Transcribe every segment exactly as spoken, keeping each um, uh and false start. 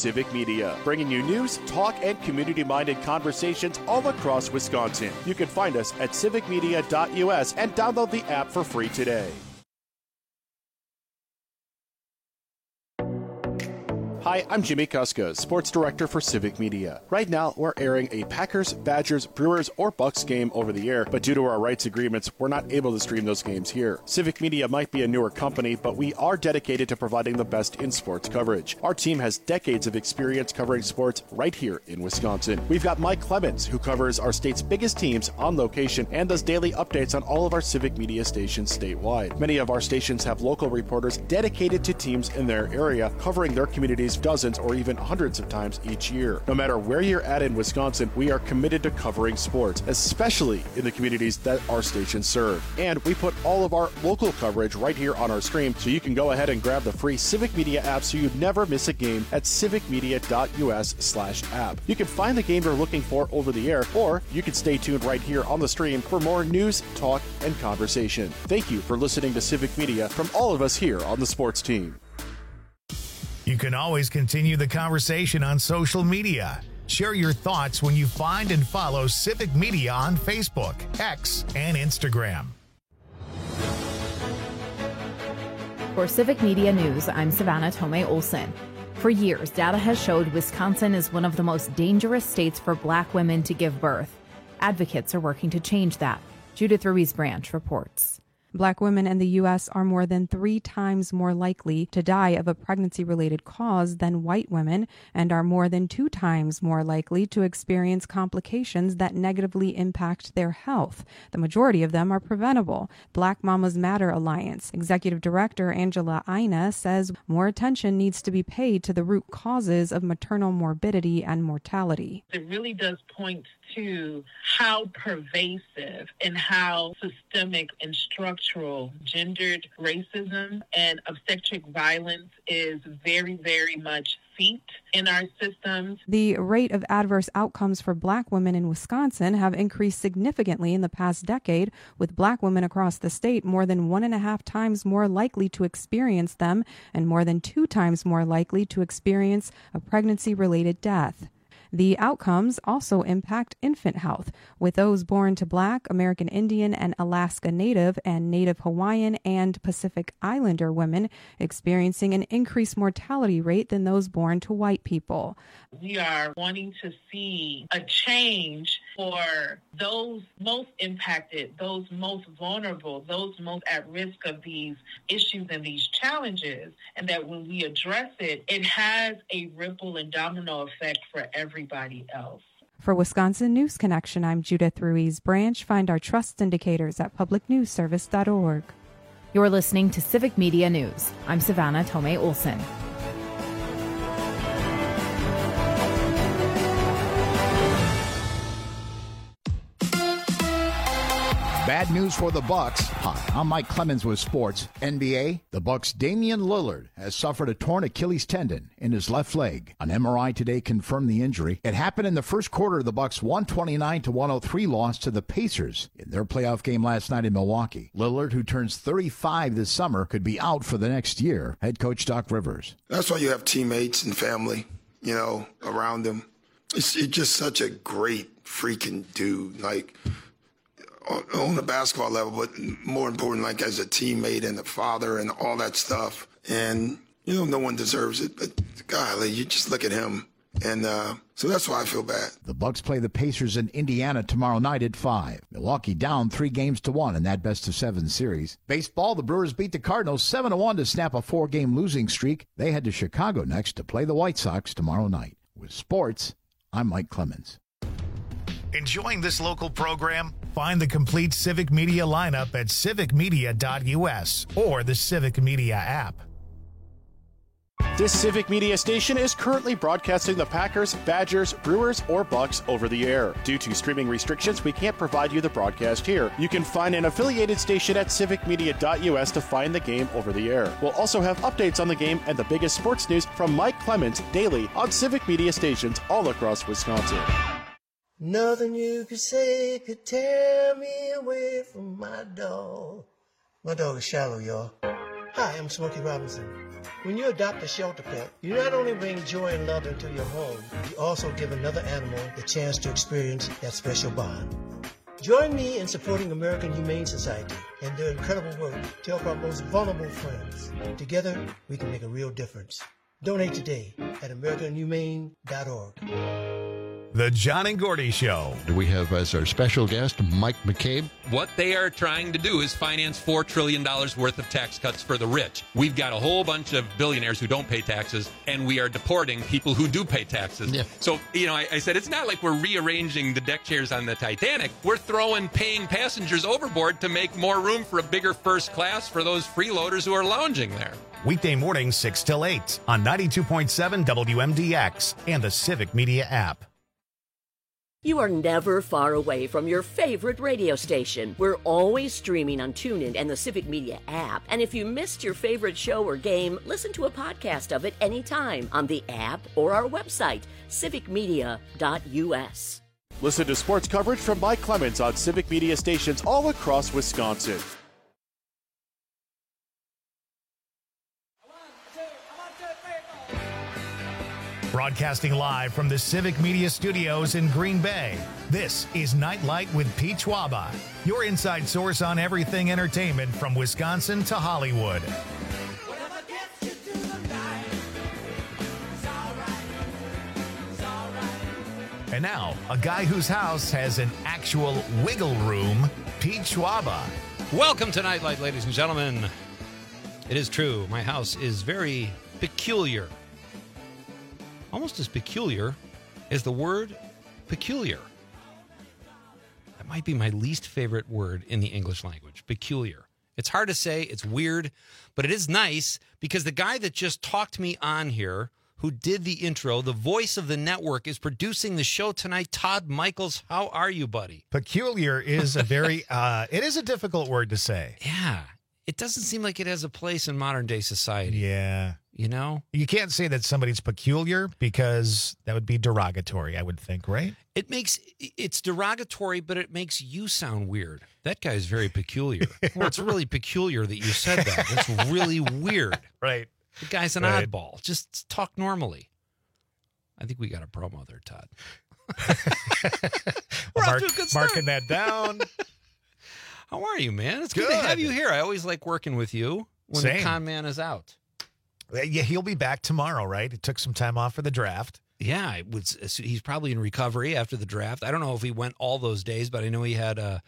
Civic Media, bringing you news, talk, and community-minded conversations all across Wisconsin. You can find us at civic media dot U S and download the app for free today. Hi, I'm Jimmy Kuska, Sports Director for Civic Media. Right now, we're airing a Packers, Badgers, Brewers, or Bucks game over the air, but due to our rights agreements, we're not able to stream those games here. Civic Media might be a newer company, but we are dedicated to providing the best in sports coverage. Our team has decades of experience covering sports right here in Wisconsin. We've got Mike Clemens, who covers our state's biggest teams on location and does daily updates on all of our Civic Media stations statewide. Many of our stations have local reporters dedicated to teams in their area, covering their communities dozens or even hundreds of times each year. No matter where you're at in Wisconsin, we are committed to covering sports, especially in the communities that our stations serve. And we put all of our local coverage right here on our stream, so you can go ahead and grab the free Civic Media app so you never miss a game at civic media dot U S slash app. You can find the game you're looking for over the air, or you can stay tuned right here on the stream for more news, talk, and conversation. Thank you for listening to Civic Media from all of us here on the sports team. You can always continue the conversation on social media. Share your thoughts when you find and follow Civic Media on Facebook, X, and Instagram. For Civic Media News, I'm Savannah Tomei Olson. For years, data has showed Wisconsin is one of the most dangerous states for Black women to give birth. Advocates are working to change that. Judith Ruiz-Branch reports. Black women in the U S are more than three times more likely to die of a pregnancy-related cause than white women, and are more than two times more likely to experience complications that negatively impact their health. The majority of them are preventable. Black Mamas Matter Alliance Executive Director Angela Ina says more attention needs to be paid to the root causes of maternal morbidity and mortality. It really does point to how pervasive and how systemic and structural gendered racism and obstetric violence is very, very much seeped in our systems. The rate of adverse outcomes for Black women in Wisconsin have increased significantly in the past decade, with Black women across the state more than one and a half times more likely to experience them and more than two times more likely to experience a pregnancy-related death. The outcomes also impact infant health, with those born to Black, American Indian, and Alaska Native and Native Hawaiian and Pacific Islander women experiencing an increased mortality rate than those born to white people. We are wanting to see a change for those most impacted, those most vulnerable, those most at risk of these issues and these challenges, and that when we address it, it has a ripple and domino effect for everybody else. For Wisconsin News Connection, I'm Judith Ruiz-Branch. Find our trust indicators at public news service dot org. You're listening to Civic Media News. I'm Savannah Tomei Olson. Bad news for the Bucks. Hi, I'm Mike Clemens with sports. N B A, the Bucks' Damian Lillard has suffered a torn Achilles tendon in his left leg. An M R I today confirmed the injury. It happened in the first quarter of the Bucks' one twenty-nine to one oh three loss to the Pacers in their playoff game last night in Milwaukee. Lillard, who turns thirty-five this summer, could be out for the next year. Head coach Doc Rivers. That's why you have teammates and family, you know, around him. It's, it's just such a great freaking dude. Like, on a basketball level, but more important, like as a teammate and a father and all that stuff. And, you know, no one deserves it, but golly, you just look at him. And uh, so that's why I feel bad. The Bucks play the Pacers in Indiana tomorrow night at five. Milwaukee down three games to one in that best of seven series. Baseball, the Brewers beat the Cardinals seven to one to snap a four-game losing streak. They head to Chicago next to play the White Sox tomorrow night. With sports, I'm Mike Clemens. Enjoying this local program? Find the complete Civic Media lineup at civic media dot U S or the Civic Media app. This Civic Media station is currently broadcasting the Packers, Badgers, Brewers, or Bucks over the air. Due to streaming restrictions, we can't provide you the broadcast here. You can find an affiliated station at civic media dot U S to find the game over the air. We'll also have updates on the game and the biggest sports news from Mike Clemens daily on Civic Media stations all across Wisconsin. Nothing you could say could tear me away from my dog. My dog is Shallow, y'all. Hi, I'm Smokey Robinson. When you adopt a shelter pet, you not only bring joy and love into your home, you also give another animal the chance to experience that special bond. Join me in supporting American Humane Society and their incredible work to help our most vulnerable friends. Together, we can make a real difference. Donate today at american humane dot org. The John and Gordy Show. We have as our special guest Mike McCabe. What they are trying to do is finance four trillion dollars worth of tax cuts for the rich. We've got a whole bunch of billionaires who don't pay taxes, and we are deporting people who do pay taxes. Yeah. So, you know, I, I said it's not like we're rearranging the deck chairs on the Titanic. We're throwing paying passengers overboard to make more room for a bigger first class for those freeloaders who are lounging there. Weekday mornings six till eight on ninety-two point seven W M D X and the Civic Media app. You are never far away from your favorite radio station. We're always streaming on TuneIn and the Civic Media app. And if you missed your favorite show or game, listen to a podcast of it anytime on the app or our website, civic media dot u s. Listen to sports coverage from Mike Clemens on Civic Media stations all across Wisconsin. Broadcasting live from the Civic Media Studios in Green Bay, this is Nightlight with Pete Schwaba, your inside source on everything entertainment from Wisconsin to Hollywood. And now, a guy whose house has an actual wiggle room, Pete Schwaba. Welcome to Nightlight, ladies and gentlemen. It is true, my house is very peculiar. Almost as peculiar as the word peculiar. That might be my least favorite word in the English language, peculiar. It's hard to say, it's weird, but it is nice because the guy that just talked me on here, who did the intro, the voice of the network, is producing the show tonight. Todd Michaels, how are you, buddy? Peculiar is a very, uh, it is a difficult word to say. Yeah, it doesn't seem like it has a place in modern day society. Yeah. You know? You can't say that somebody's peculiar because that would be derogatory, I would think, right? It makes, it's derogatory, but it makes you sound weird. That guy's very peculiar. Well, it's really peculiar that you said that. That's really weird. Right. The guy's an right. oddball. Just talk normally. I think we got a promo there, Todd. We're Mark, off to a good start. Marking that down. How are you, man? It's good. good to have you here. I always like working with you when Same. the con man is out. Yeah, he'll be back tomorrow, right? It took some time off for the draft. Yeah, it was, he's probably in recovery after the draft. I don't know if he went all those days, but I know he had a,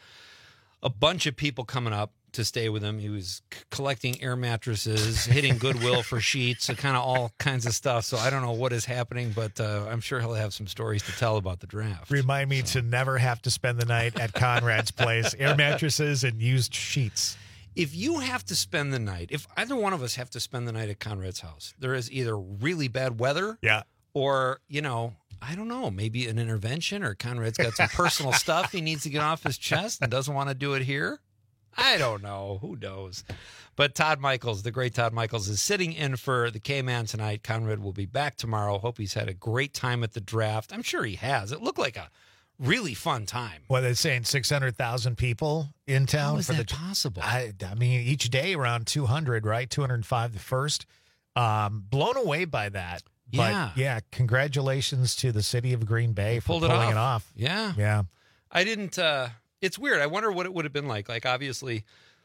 a bunch of people coming up to stay with him. He was c- collecting air mattresses, hitting Goodwill for sheets, so kind of all kinds of stuff. So I don't know what is happening, but uh, I'm sure he'll have some stories to tell about the draft. Remind me so. to never have to spend the night at Conrad's place. Air mattresses and used sheets. If you have to spend the night, if either one of us have to spend the night at Conrad's house, there is either really bad weather yeah. or, you know, I don't know, maybe an intervention, or Conrad's got some personal stuff he needs to get off his chest and doesn't want to do it here. I don't know. Who knows? But Todd Michaels, the great Todd Michaels, is sitting in for the K-Man tonight. Conrad will be back tomorrow. Hope he's had a great time at the draft. I'm sure he has. It looked like a really fun time. Well, they're saying six hundred thousand people in town. How is for that the, possible? I, I mean, each day around two hundred, right? two hundred five the first. Um, blown away by that. But, yeah. yeah, congratulations to the city of Green Bay for Pulled pulling it off. it off. Yeah. Yeah. I didn't, uh, it's weird. I wonder what it would have been like. Like, obviously,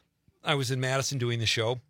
I was in Madison doing the show,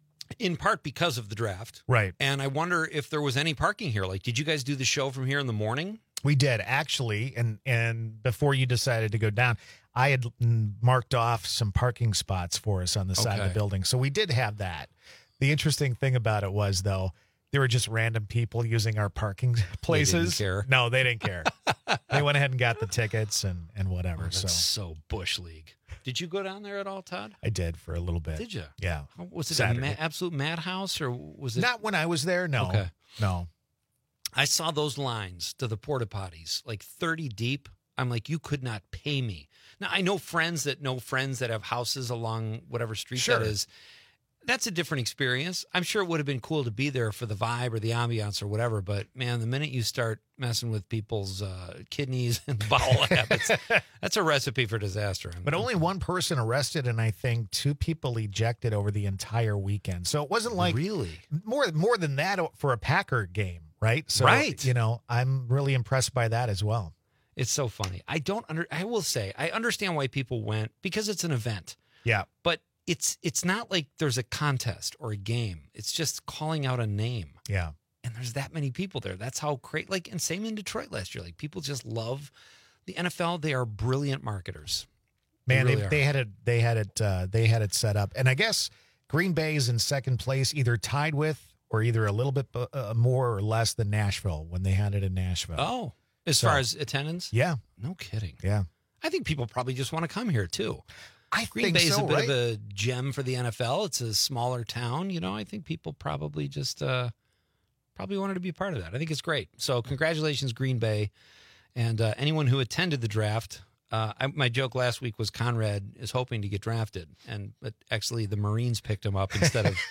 in part because of the draft. Right. And I wonder if there was any parking here. Like, did you guys do the show from here in the morning? We did, actually, and and before you decided to go down, I had marked off some parking spots for us on the side Okay. of the building. So we did have that. The interesting thing about it was, though, there were just random people using our parking places. They didn't care. No, they didn't care. They went ahead and got the tickets and, and whatever. Oh, that's so so Bush League. Did you go down there at all, Todd? I did for a little bit. Did you? Yeah. How- Was it Saturday. a ma- absolute madhouse, or was it? Not when I was there, no. Okay. No. I saw those lines to the porta potties, like thirty deep. I'm like, you could not pay me. Now, I know friends that know friends that have houses along whatever street Sure. that is. that's a different experience. I'm sure it would have been cool to be there for the vibe or the ambiance or whatever. But, man, the minute you start messing with people's uh, kidneys and bowel habits, that's a recipe for disaster. I mean, but only one person arrested, and I think two people ejected over the entire weekend. So it wasn't like really more more than that for a Packer game, right? So, right. You know, I'm really impressed by that as well. It's so funny. I don't under. I will say I understand why people went because it's an event. Yeah, but it's it's not like there's a contest or a game. It's just calling out a name. Yeah, and there's that many people there. That's how great. Like, and same in Detroit last year. Like, people just love the N F L. They are brilliant marketers. Man, they, they, really they had it. They had it. Uh, they had it set up, and I guess Green Bay is in second place, either tied with or either a little bit uh, more or less than Nashville when they had it in Nashville. Oh. As so, far as attendance? Yeah. No kidding. Yeah. I think people probably just want to come here, too. I Green think Bay is so, a bit right? of a gem for the N F L. It's a smaller town. You know, I think people probably just uh, probably wanted to be a part of that. I think it's great. So congratulations, Green Bay. And uh, anyone who attended the draft, uh, I, my joke last week was Conrad is hoping to get drafted. And but actually the Marines picked him up instead of...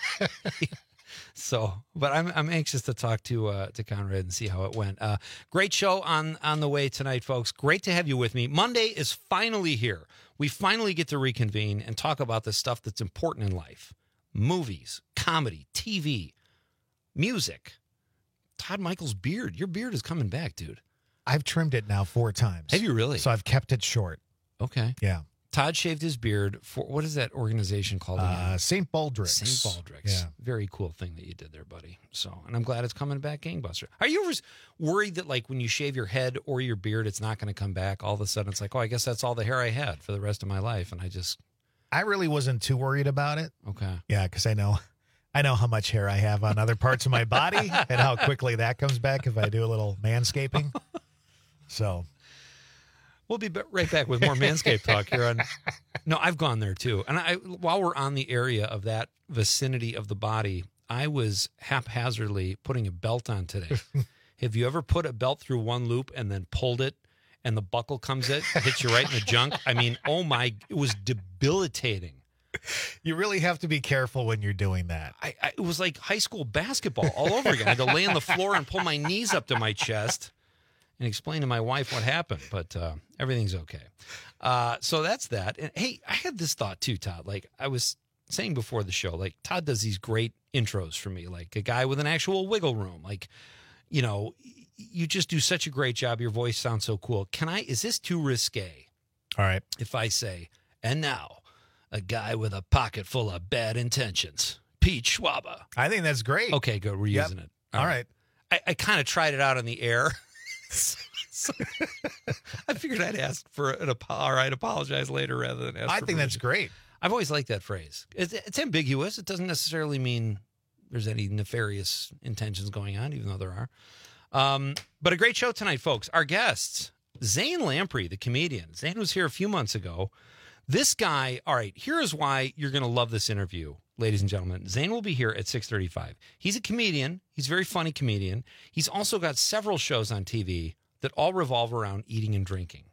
So, but I'm I'm anxious to talk to uh, to Conrad and see how it went. Uh, great show on on the way tonight, folks. Great to have you with me. Monday is finally here. We finally get to reconvene and talk about the stuff that's important in life: movies, comedy, T V, music. Todd Michael's beard. Your beard is coming back, dude. I've trimmed it now four times. Have you really? So I've kept it short. Okay. Yeah. Todd shaved his beard for, what is that organization called again? Uh, Saint Baldrick's. Saint Baldrick's. Yeah. Very cool thing that you did there, buddy. So, and I'm glad it's coming back gangbuster. Are you ever worried that, like, when you shave your head or your beard, it's not going to come back? All of a sudden, it's like, oh, I guess that's all the hair I had for the rest of my life, and I just... I really wasn't too worried about it. Okay. Yeah, because I know, I know how much hair I have on other parts of my body and how quickly that comes back if I do a little manscaping. So... We'll be right back with more Manscaped talk here on. No, I've gone there too. And I, while we're on the area of that vicinity of the body, I was haphazardly putting a belt on today. Have you ever put a belt through one loop and then pulled it and the buckle comes in, hits you right in the junk? I mean, oh my, it was debilitating. You really have to be careful when you're doing that. I, I, it was like high school basketball all over again. I had to lay on the floor and pull my knees up to my chest and explain to my wife what happened, but uh, everything's okay. Uh, so that's that. And hey, I had this thought too, Todd. Like I was saying before the show, like Todd does these great intros for me, like a guy with an actual wiggle room. Like, you know, you just do such a great job. Your voice sounds so cool. Can I, is this too risque? All right. If I say, and now a guy with a pocket full of bad intentions, Pete Schwaba. I think that's great. Okay, good. We're Yep. using it. All right. I, I kind of tried it out on the air. so, so I figured I'd ask for an apology, or I'd apologize later rather than ask I for think that's permission. great. I've always liked that phrase. It's, it's ambiguous. It doesn't necessarily mean there's any nefarious intentions going on, even though there are. Um, but a great show tonight, folks. Our guests, Zane Lamprey, the comedian. Zane was here a few months ago. This guy, all right, here is why you're going to love this interview, ladies and gentlemen. Zane will be here at six thirty-five. He's a comedian. He's a very funny comedian. He's also got several shows on T V that all revolve around eating and drinking.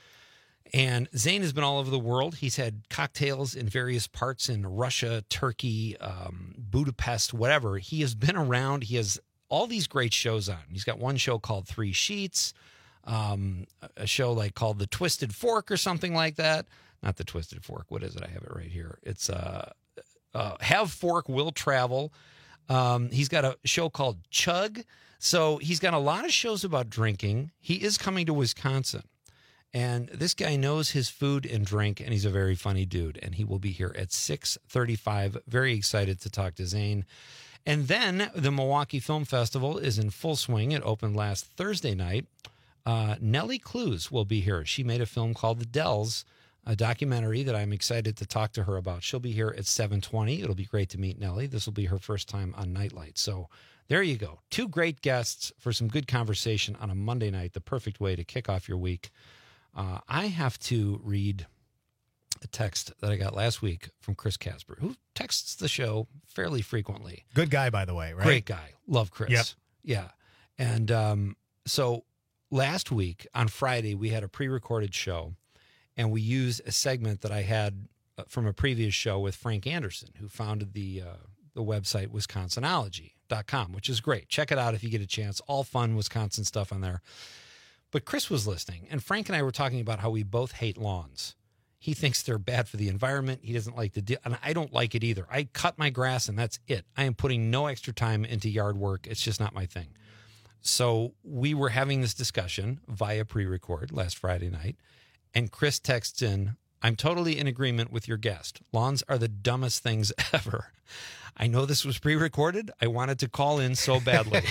And Zane has been all over the world. He's had cocktails in various parts in Russia, Turkey, um, Budapest, whatever. He has been around. He has all these great shows on. He's got one show called Three Sheets, um, a show like called The Twisted Fork or something like that. Not The Twisted Fork. What is it? I have it right here. It's uh, uh, Have Fork, Will Travel. Um, he's got a show called Chug. So he's got a lot of shows about drinking. He is coming to Wisconsin. And this guy knows his food and drink, and he's a very funny dude. And he will be here at six thirty-five. Very excited to talk to Zane. And then the Milwaukee Film Festival is in full swing. It opened last Thursday night. Uh, Nellie Clues will be here. She made a film called The Dells, a documentary that I'm excited to talk to her about. She'll be here at seven twenty. It'll be great to meet Nellie. This will be her first time on Nightlight. So there you go. Two great guests for some good conversation on a Monday night, the perfect way to kick off your week. Uh, I have to read a text that I got last week from Chris Casper, who texts the show fairly frequently. Good guy, by the way, right? Great guy. Love Chris. Yep. Yeah. And um, so last week on Friday, we had a pre-recorded show, and we used a segment that I had uh, from a previous show with Frank Anderson, who founded the uh, the website Wisconsinology dot com, which is great. Check it out if you get a chance. All fun Wisconsin stuff on there. But Chris was listening, and Frank and I were talking about how we both hate lawns. He thinks they're bad for the environment. He doesn't like the deal, and I don't like it either. I cut my grass, and that's it. I am putting no extra time into yard work. It's just not my thing. So we were having this discussion via pre-record last Friday night, and Chris texts in, I'm totally in agreement with your guest. Lawns are the dumbest things ever. I know this was pre-recorded. I wanted to call in so badly.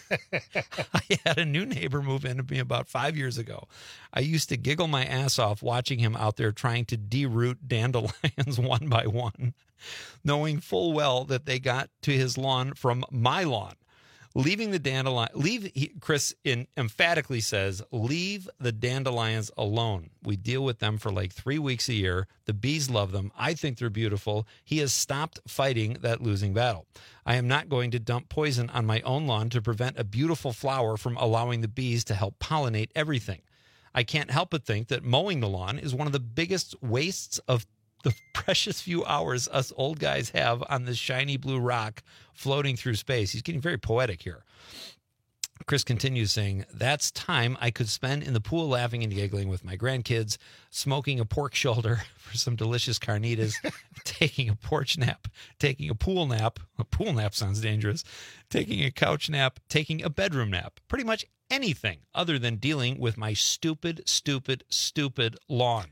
I had a new neighbor move into me about five years ago. I used to giggle my ass off watching him out there trying to deroot dandelions one by one, knowing full well that they got to his lawn from my lawn. Leaving the dandelion, leave, he, Chris in, emphatically says, leave the dandelions alone. We deal with them for like three weeks a year. The bees love them. I think they're beautiful. He has stopped fighting that losing battle. I am not going to dump poison on my own lawn to prevent a beautiful flower from allowing the bees to help pollinate everything. I can't help but think that mowing the lawn is one of the biggest wastes of the precious few hours us old guys have on this shiny blue rock floating through space. He's getting very poetic here. Chris continues saying, that's time I could spend in the pool laughing and giggling with my grandkids, smoking a pork shoulder for some delicious carnitas, taking a porch nap, taking a pool nap. A pool nap sounds dangerous. Taking a couch nap, taking a bedroom nap. Pretty much anything other than dealing with my stupid, stupid, stupid lawn.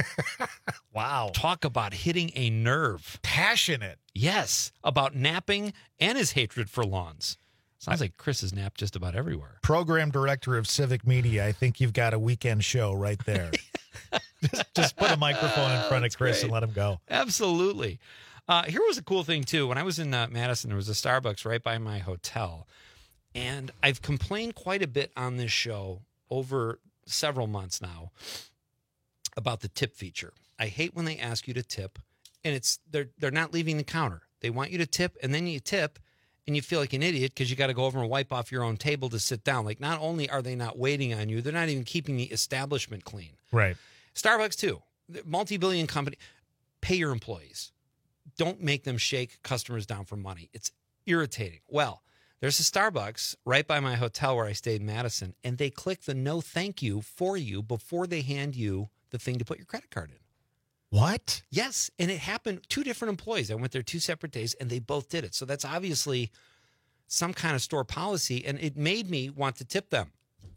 Wow. Talk about hitting a nerve. Passionate. Yes, about napping and his hatred for lawns. Sounds like Chris has napped just about everywhere. Program director of Civic Media. I think you've got a weekend show right there. just, just put a microphone in front That's of Chris great. and let him go. Absolutely. Uh, here was a cool thing, too. When I was in uh, Madison, there was a Starbucks right by my hotel. And I've complained quite a bit on this show over several months now about the tip feature. I hate when they ask you to tip, and it's they're they're not leaving the counter. They want you to tip, and then you tip, and you feel like an idiot because you got to go over and wipe off your own table to sit down. Like, not only are they not waiting on you, they're not even keeping the establishment clean. Right. Starbucks, too. Multi-billion company. Pay your employees. Don't make them shake customers down for money. It's irritating. Well, there's a Starbucks right by my hotel where I stayed in Madison, and they click the no thank you for you before they hand you the thing to put your credit card in. What? Yes, and it happened. Two different employees. I went there two separate days, and they both did it. So that's obviously some kind of store policy, and it made me want to tip them.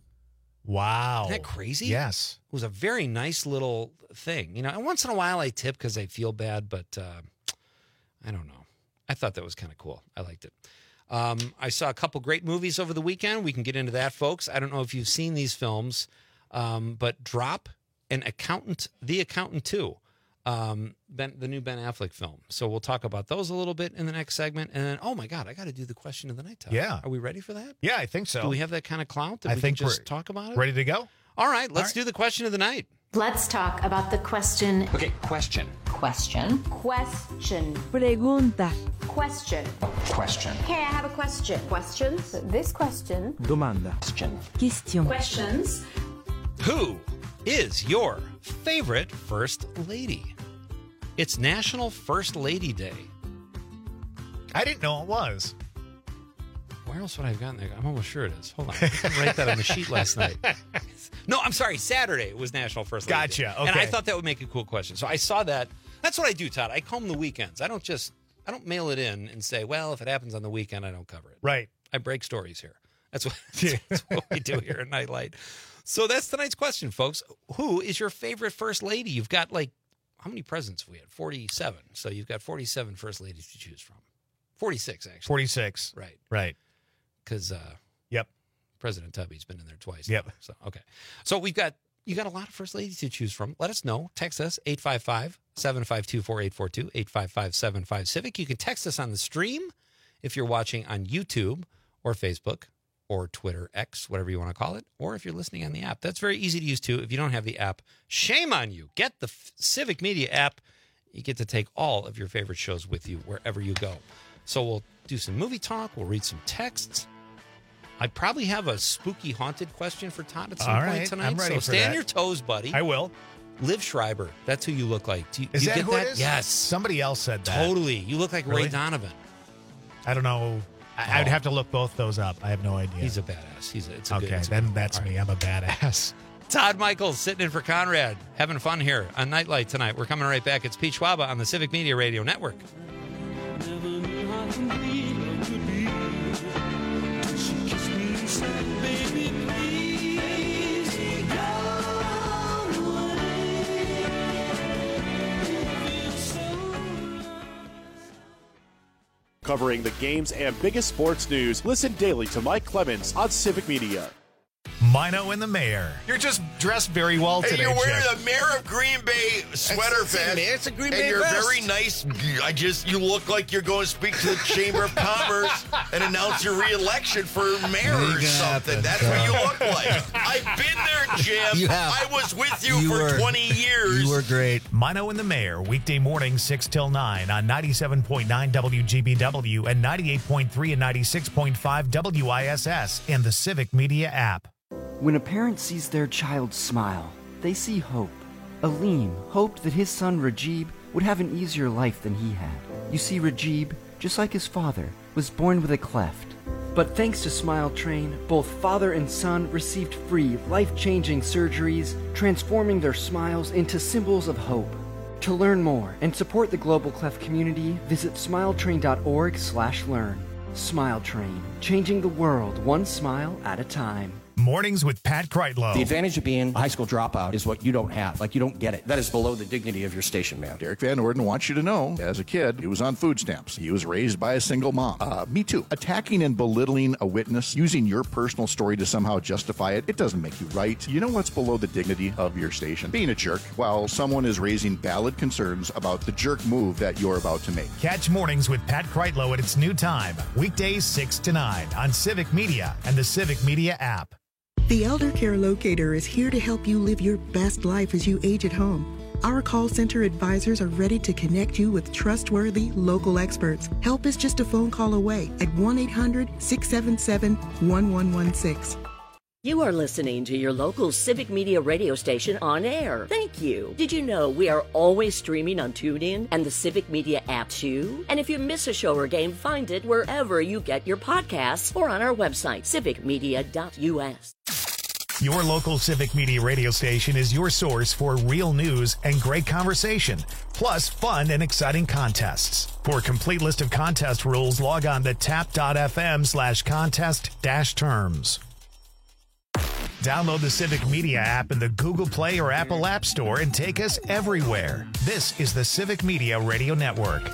Wow. Isn't that crazy? Yes. It was a very nice little thing. You know, and once in a while I tip because I feel bad, but uh, I don't know. I thought that was kind of cool. I liked it. Um, I saw a couple great movies over the weekend. We can get into that, folks. I don't know if you've seen these films, um, but Drop and Accountant, The Accountant two, um, ben, the new Ben Affleck film. So we'll talk about those a little bit in the next segment. And then, oh my God, I got to do the question of the night, Todd. Yeah. Are we ready for that? Yeah, I think so. Do we have that kind of clout that I we think can just we're talk about it? Ready to go? All right, let's All right. do the question of the night. Let's talk about the question. Okay, question. Question. Question. Pregunta. Question. Question. Hey, I have a question. Questions? This question. Domanda. Question. Question. Questions. Who is your favorite First Lady? It's National First Lady Day. I didn't know it was. Where else would I have gotten there? I'm almost sure it is. Hold on. I didn't write that on the sheet last night. No, I'm sorry. Saturday was National First Lady Gotcha. Day. Okay. And I thought that would make a cool question. So I saw that. That's what I do, Todd. I comb the weekends. I don't just, I don't mail it in and say, well, if it happens on the weekend, I don't cover it. Right. I break stories here. That's what, that's what we do here at Nightlight. So that's tonight's question, folks. Who is your favorite First Lady? You've got like, how many presidents we had? forty-seven. So you've got forty-seven First Ladies to choose from. forty-six, actually. forty-six. Right. Right. Because uh, Yep. President Tubby's been in there twice. Yep. Now, so, okay. So we've got, you got a lot of First Ladies to choose from. Let us know. Text us, eight five five, seven five two, four eight four two, eight five five, seven five, Civic. You can text us on the stream if you're watching on YouTube or Facebook or Twitter, X, whatever you want to call it, or if you're listening on the app. That's very easy to use, too. If you don't have the app, shame on you. Get the F- Civic Media app. You get to take all of your favorite shows with you wherever you go. So we'll do some movie talk. We'll read some texts. I probably have a spooky haunted question for Todd at some All point right, tonight. I'm ready so for stay on that. your toes, buddy. I will. Liv Schreiber. That's who you look like. Do you, Is you that get who that? it is? Yes. Somebody else said that. Totally. You look like Really? Ray Donovan. I don't know. I, I would have to look both those up. I have no idea. He's a badass. He's a, it's a okay, good, it's a then good- that's all me. right. I'm a badass. Todd Michaels sitting in for Conrad, having fun here on Nightlight tonight. We're coming right back. It's Pete Schwaba on the Civic Media Radio Network. Covering the games and biggest sports news, listen daily to Mike Clemens on Civic Media. Mino and the mayor. You're just dressed very well Hey, today, you're wearing Chip. a Mayor of Green Bay sweater That's it, vest. man. It's a Green and Bay you're vest. very nice. I just, you look like you're going to speak to the Chamber of Commerce and announce your reelection for mayor or Ain't gonna something. happen, That's so. what you look like. I've been there, Jim. You have. I was with you, You for were- twenty years. You were great. Mino and the mayor, weekday mornings six till nine on ninety-seven point nine W G B W and ninety-eight point three and ninety-six point five W I S S and the Civic Media app. When a parent sees their child smile, they see hope. Aleem hoped that his son Rajib would have an easier life than he had. You see, Rajib, just like his father, was born with a cleft. But thanks to Smile Train, both father and son received free, life-changing surgeries, transforming their smiles into symbols of hope. To learn more and support the global cleft community, visit smiletrain.org slash learn. Smile Train, changing the world one smile at a time. Mornings with Pat Kreitlow. The advantage of being a high school dropout is what you don't have. Like, you don't get it. That is below the dignity of your station, man. Derek Van Orden wants you to know, as a kid, he was on food stamps. He was raised by a single mom. Uh, me too. Attacking and belittling a witness, using your personal story to somehow justify it, it doesn't make you right. You know what's below the dignity of your station? Being a jerk while someone is raising valid concerns about the jerk move that you're about to make. Catch Mornings with Pat Kreitlow at its new time, weekdays six to nine on Civic Media and the Civic Media app. The Elder Care Locator is here to help you live your best life as you age at home. Our call center advisors are ready to connect you with trustworthy local experts. Help is just a phone call away at one eight hundred, six seven seven, one one one six. You are listening to your local Civic Media radio station on air. Thank you. Did you know we are always streaming on TuneIn and the Civic Media app too? And if you miss a show or game, find it wherever you get your podcasts or on our website, civic media dot U S. Your local Civic Media radio station is your source for real news and great conversation, plus fun and exciting contests. For a complete list of contest rules, log on to tap.fm slash contest dash terms. Download the Civic Media app in the Google Play or Apple App Store and take us everywhere. This is the Civic Media Radio Network.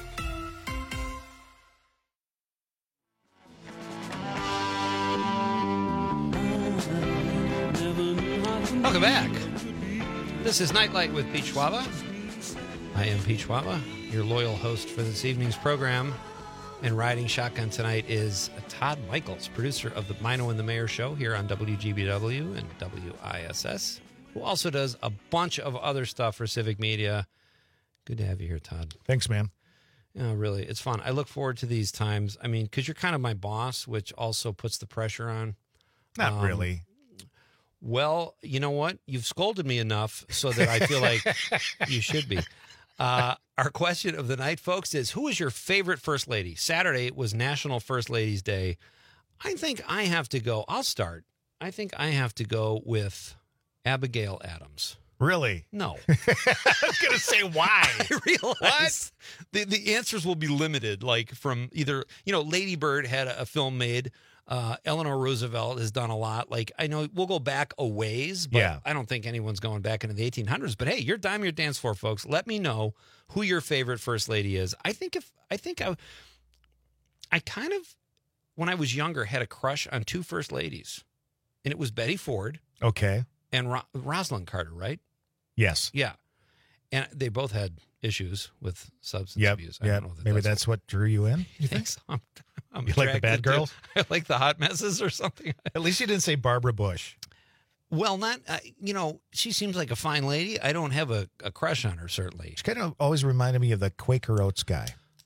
Welcome back. This is Nightlight with Pete Schwaba. I am Pete Schwaba, your loyal host for this evening's program. And riding shotgun tonight is Todd Michaels, producer of the Mino and the Mayor show here on W G B W and W I S S, who also does a bunch of other stuff for Civic Media. Good to have you here, Todd. Thanks, man. Yeah, really, it's fun. I look forward to these times. I mean, because you're kind of my boss, which also puts the pressure on. Not Um, really. Well, you know what? You've scolded me enough so that I feel like you should be. Uh, our question of the night, folks, is who is your favorite First Lady? Saturday was National First Ladies Day. I think I have to go. I'll start. I think I have to go with Abigail Adams. Really? No. I was going to say why. I realize the, the answers will be limited, like from either, you know, Lady Bird had a, a film made. Uh, Eleanor Roosevelt has done a lot. Like, I know we'll go back a ways, but Yeah. I don't think anyone's going back into the eighteen hundreds. But hey, your dime, your dance floor, folks. Let me know who your favorite first lady is. I think if I think I, I kind of, when I was younger, had a crush on two first ladies, and it was Betty Ford Okay. and Ro- Rosalind Carter, right? Yes. Yeah, and they both had issues with substance Yep. abuse. I Yeah. don't know that Maybe that's what drew you in. you think so. I'm, I'm You like the bad attracted to- girls? I like the hot messes or something. At least you didn't say Barbara Bush. Well, not, uh, you know, she seems like a fine lady. I don't have a, a crush on her, certainly. She kind of always reminded me of the Quaker Oats guy.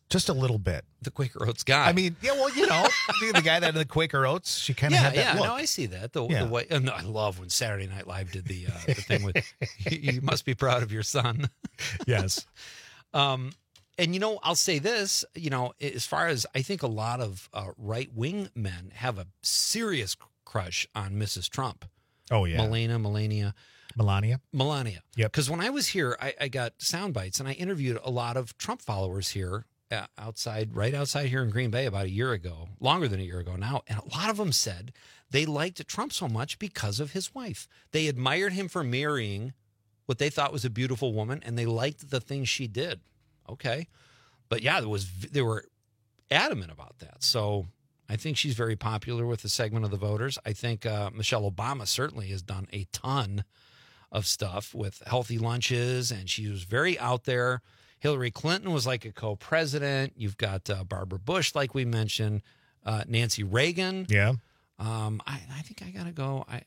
Just a little bit. The Quaker Oats guy. I mean, yeah, well, you know, the, the guy that in the Quaker Oats, she kind of yeah, had that yeah. look. No, I see that. The, Yeah. the way, and I love when Saturday Night Live did the uh, the thing with you, you must be proud of your son. Yes. Um, and you know, I'll say this. You know, as far as I think, a lot of uh, right wing men have a serious crush on Missus Trump. Oh yeah, Melania, Melania. Melania. Melania. Yep. Because when I was here, I, I got sound bites, and I interviewed a lot of Trump followers here uh, outside, right outside here in Green Bay about a year ago, longer than a year ago now. And a lot of them said they liked Trump so much because of his wife. They admired him for marrying what they thought was a beautiful woman, and they liked the things she did. Okay. But yeah, there was they were adamant about that. So I think she's very popular with a segment of the voters. I think uh, Michelle Obama certainly has done a ton of stuff with healthy lunches, and she was very out there. Hillary Clinton was like a co-president. You've got uh, Barbara Bush, like we mentioned, uh, Nancy Reagan. Yeah. Um, I, I think I gotta go. I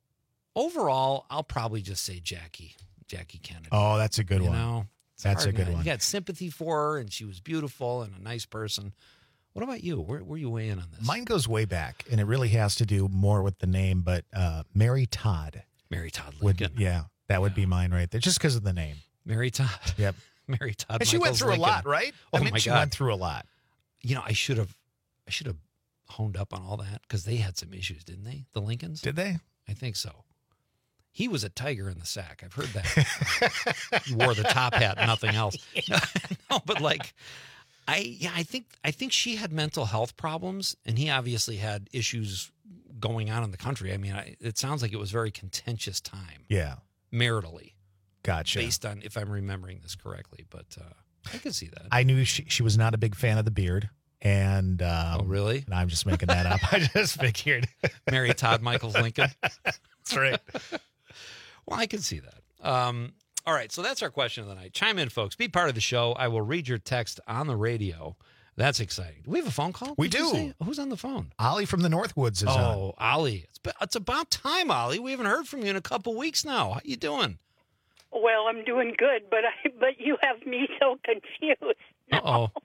overall, I'll probably just say Jackie, Jackie Kennedy. Oh, that's a good you one. Know, it's That's hard, a good man. one. You got sympathy for her, and she was beautiful and a nice person. What about you? Where where you weighing on this? Mine goes way back, and it really has to do more with the name, but uh, Mary Todd. Mary Todd Would, Lincoln. yeah, that would be mine right there, just because of the name. Mary Todd. Yep. Mary Todd. And she went Michaels through Lincoln. a lot, right? Oh I mean, my she God. went through a lot. You know, I should have, I should have honed up on all that because they had some issues, didn't they? The Lincolns. Did they? I think so. He was a tiger in the sack. I've heard that. He wore the top hat, nothing else. No, no, but like, I yeah, I think I think she had mental health problems, and he obviously had issues going on in the country. I mean, I, it sounds like it was a very contentious time. Yeah. Maritally. Gotcha. Based on, if I'm remembering this correctly, but uh, I can see that. I knew she, she was not a big fan of the beard. And um, oh, really? And I'm just making that up. I just figured. Mary Todd Michaels Lincoln. That's right. Well, I can see that. Um, all right, so that's our question of the night. Chime in, folks. Be part of the show. I will read your text on the radio. That's exciting. Do we have a phone call? We Did you do. say? Who's on the phone? Ollie from the Northwoods is on. Oh, Ollie. It's, be- it's about time, Ollie. We haven't heard from you in a couple weeks now. How you doing? Well, I'm doing good, but I, but you have me so confused. Uh-oh. Uh,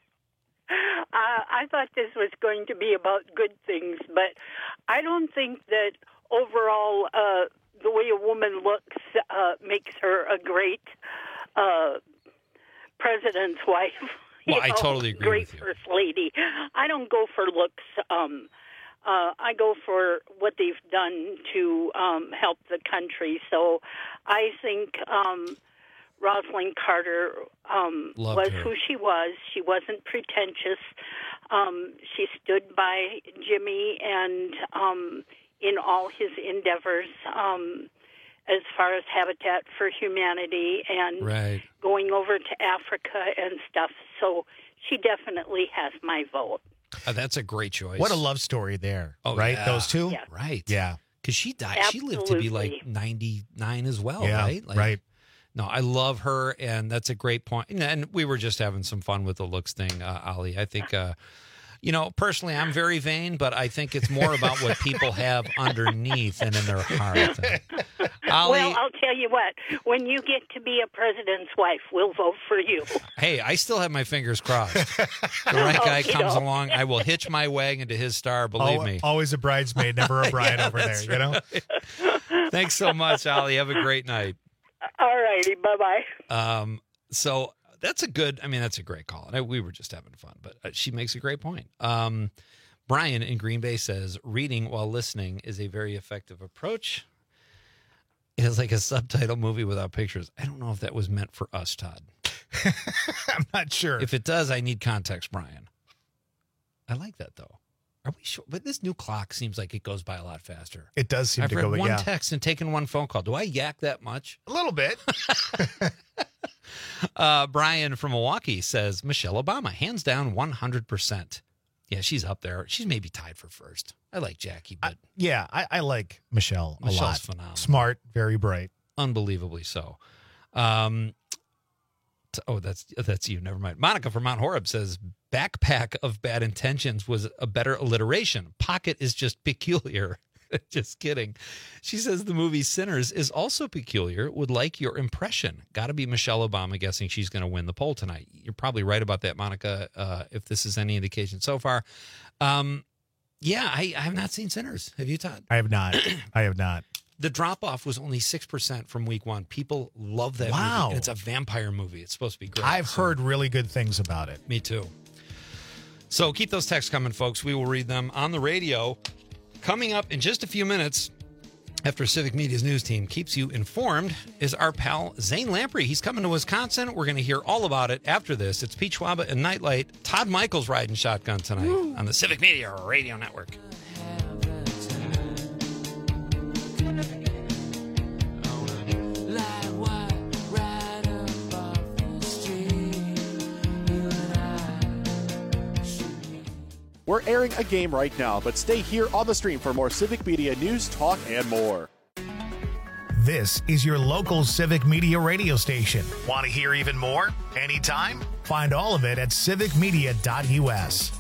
I thought this was going to be about good things, but I don't think that overall uh, the way a woman looks uh, makes her a great uh, president's wife. Well, You I know, totally agree great with you. first lady. I don't go for looks. Um, uh, I go for what they've done to um, help the country. So I think um, Rosalind Carter um, Loved was her. who she was. She wasn't pretentious. Um, she stood by Jimmy and um, in all his endeavors um, as far as Habitat for Humanity and Right. going over to Africa and stuff. So she definitely has my vote. Uh, that's a great choice. What a love story there. Oh, right? yeah. Those two? Yeah. Right. Yeah. Because she died. She lived to be like Absolutely. ninety-nine as well, Yeah, right? Like, right. No, I love her, and that's a great point. And, and we were just having some fun with the looks thing, uh, Ali. I think, uh, you know, personally, I'm very vain, but I think it's more about what people have underneath and in their heart. Ali, Well, I'll tell you what. When you get to be a president's wife, we'll vote for you. hey, I still have my fingers crossed. The right guy Okey comes doke. along, I will hitch my wagon to his star, believe Al- me. Always a bridesmaid, never a bride Yeah, over there, that's you know? right. Thanks so much, Ali. Have a great night. All righty. Bye-bye. Um, so that's a good, I mean, that's a great call. And I, we were just having fun, but uh, she makes a great point. Um, Brian in Green Bay says, reading while listening is a very effective approach. It is like a subtitle movie without pictures. I don't know if that was meant for us, Todd. I'm not sure. If it does, I need context, Brian. I like that, though. Are we sure? But this new clock seems like it goes by a lot faster. It does seem I've to read go, one yeah. text and taken one phone call. Do I yak that much? A little bit. Uh, Brian from Milwaukee says, Michelle Obama, hands down one hundred percent. Yeah, she's up there. She's maybe tied for first. I like Jackie, but Yeah, I, I like Michelle a Michelle's lot. phenomenal. Smart, very bright. Unbelievably so. Um, t- oh, that's that's you. Never mind. Monica from Mount Horeb says, backpack of bad intentions was a better alliteration. Pocket is just peculiar. Just kidding. She says the movie Sinners is also peculiar. Would like your impression. Got to be Michelle Obama guessing she's going to win the poll tonight. You're probably right about that, Monica, uh, if this is any indication so far. Um, yeah, I, I have not seen Sinners. Have you, Todd? I have not. I have not. The drop-off was only six percent from week one. People love that Wow. movie. And it's a vampire movie. It's supposed to be great. I've so. heard really good things about it. Me too. So keep those texts coming, folks. We will read them on the radio. Coming up in just a few minutes, after Civic Media's news team keeps you informed, is our pal Zane Lamprey. He's coming to Wisconsin. We're going to hear all about it after this. It's Pete Schwaba and Nightlight. Todd Michaels riding shotgun tonight Woo. on the Civic Media Radio Network. We're airing a game right now, but stay here on the stream for more Civic Media news, talk, and more. This is your local Civic Media radio station. Want to hear even more? Anytime? Find all of it at civic media dot u s.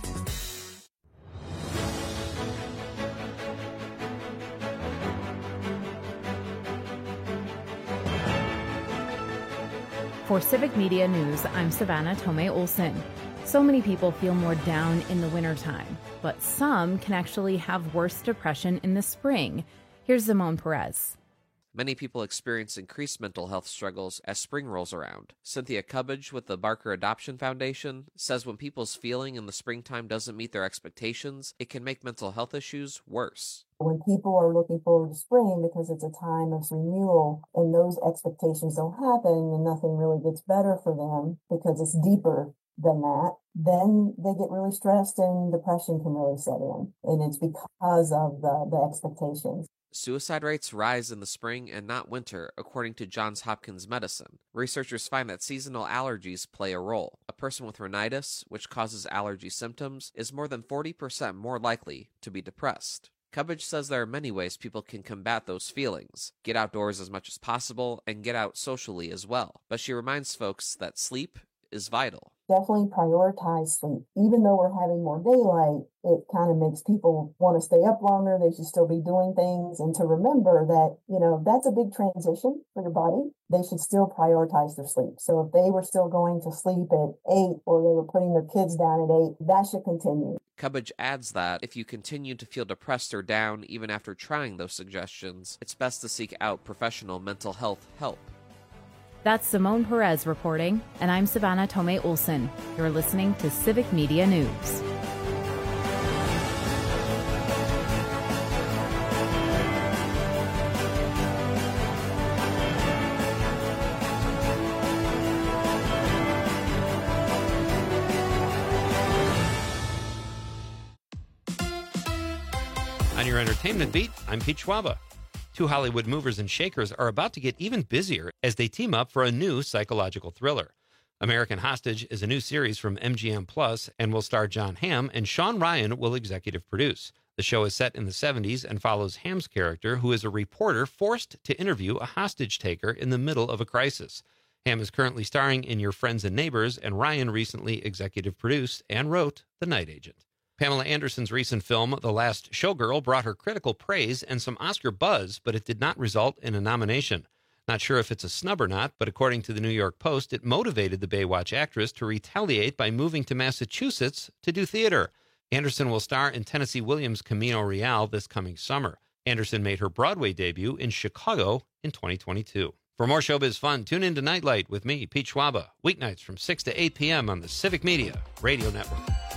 For Civic Media News, I'm Savannah Tomei Olson. So many people feel more down in the wintertime, but some can actually have worse depression in the spring. Here's Simone Perez. Many people experience increased mental health struggles as spring rolls around. Cynthia Cubbage with the Barker Adoption Foundation says when people's feeling in the springtime doesn't meet their expectations, it can make mental health issues worse. When people are looking forward to spring because it's a time of renewal and those expectations don't happen and nothing really gets better for them because it's deeper than that, then they get really stressed and depression can really set in. And it's because of the, the expectations. Suicide rates rise in the spring and not winter, according to Johns Hopkins Medicine. Researchers find that seasonal allergies play a role. A person with rhinitis, which causes allergy symptoms, is more than forty percent more likely to be depressed. Cubbage says there are many ways people can combat those feelings. Get outdoors as much as possible and get out socially as well. But she reminds folks that sleep is vital. Definitely prioritize sleep. Even though we're having more daylight, it kind of makes people want to stay up longer. They should still be doing things. And to remember that, you know, that's a big transition for your body. They should still prioritize their sleep. So if they were still going to sleep at eight or they were putting their kids down at eight, that should continue. Cubbage adds that if you continue to feel depressed or down even after trying those suggestions, it's best to seek out professional mental health help. That's Simone Perez reporting, and I'm Savannah Tomei Olson. You're listening to Civic Media News. On your entertainment beat, I'm Pete Schwaba. Two Hollywood movers and shakers are about to get even busier as they team up for a new psychological thriller. American Hostage is a new series from M G M Plus and will star John Hamm, and Sean Ryan will executive produce. The show is set in the seventies and follows Hamm's character, who is a reporter forced to interview a hostage taker in the middle of a crisis. Hamm is currently starring in Your Friends and Neighbors, and Ryan recently executive produced and wrote The Night Agent. Pamela Anderson's recent film, The Last Showgirl, brought her critical praise and some Oscar buzz, but it did not result in a nomination. Not sure if it's a snub or not, but according to the New York Post, it motivated the Baywatch actress to retaliate by moving to Massachusetts to do theater. Anderson will star in Tennessee Williams' Camino Real this coming summer. Anderson made her Broadway debut in Chicago in twenty twenty-two. For more showbiz fun, tune in to Nightlight with me, Pete Schwaba, weeknights from six to eight p.m. on the Civic Media Radio Network.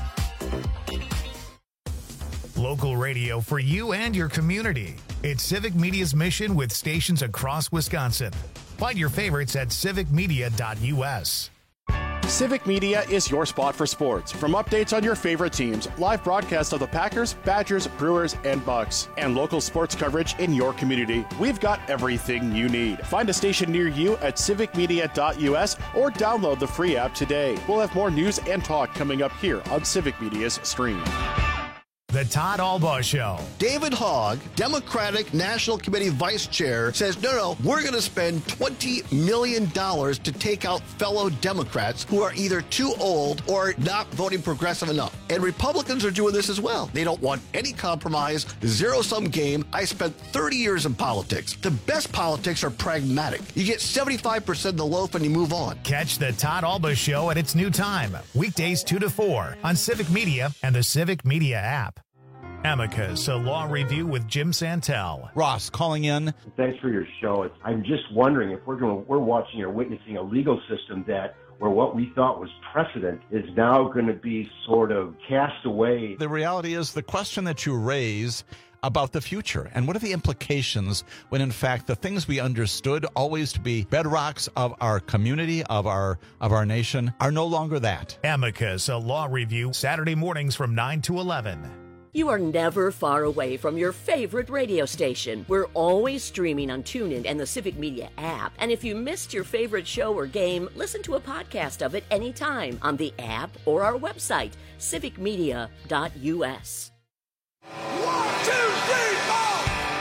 Local radio for you and your community. It's Civic Media's mission with stations across Wisconsin. Find your favorites at civic media dot u s. Civic Media is your spot for sports. From updates on your favorite teams, live broadcasts of the Packers, Badgers, Brewers, and Bucks, and local sports coverage in your community, we've got everything you need. Find a station near you at civic media dot u s or download the free app today. We'll have more news and talk coming up here on Civic Media's stream. The Todd Albaugh Show. David Hogg, Democratic National Committee Vice Chair, says, no, no, we're going to spend twenty million dollars to take out fellow Democrats who are either too old or not voting progressive enough. And Republicans are doing this as well. They don't want any compromise, zero-sum game. I spent thirty years in politics. The best politics are pragmatic. You get seventy-five percent of the loaf and you move on. Catch the Todd Albaugh Show at its new time, weekdays two to four on Civic Media and the Civic Media app. Amicus, a law review with Jim Santel. Ross calling in. Thanks for your show. It's, I'm just wondering if we're going, we're watching or witnessing a legal system that where what we thought was precedent is now going to be sort of cast away. The reality is the question that you raise about the future and what are the implications when in fact the things we understood always to be bedrocks of our community, of our of our nation, are no longer that. Amicus, a law review, Saturday mornings from nine to eleven. You are never far away from your favorite radio station. We're always streaming on TuneIn and the Civic Media app. And if you missed your favorite show or game, listen to a podcast of it anytime on the app or our website, civic media dot u s. One, two, three, four!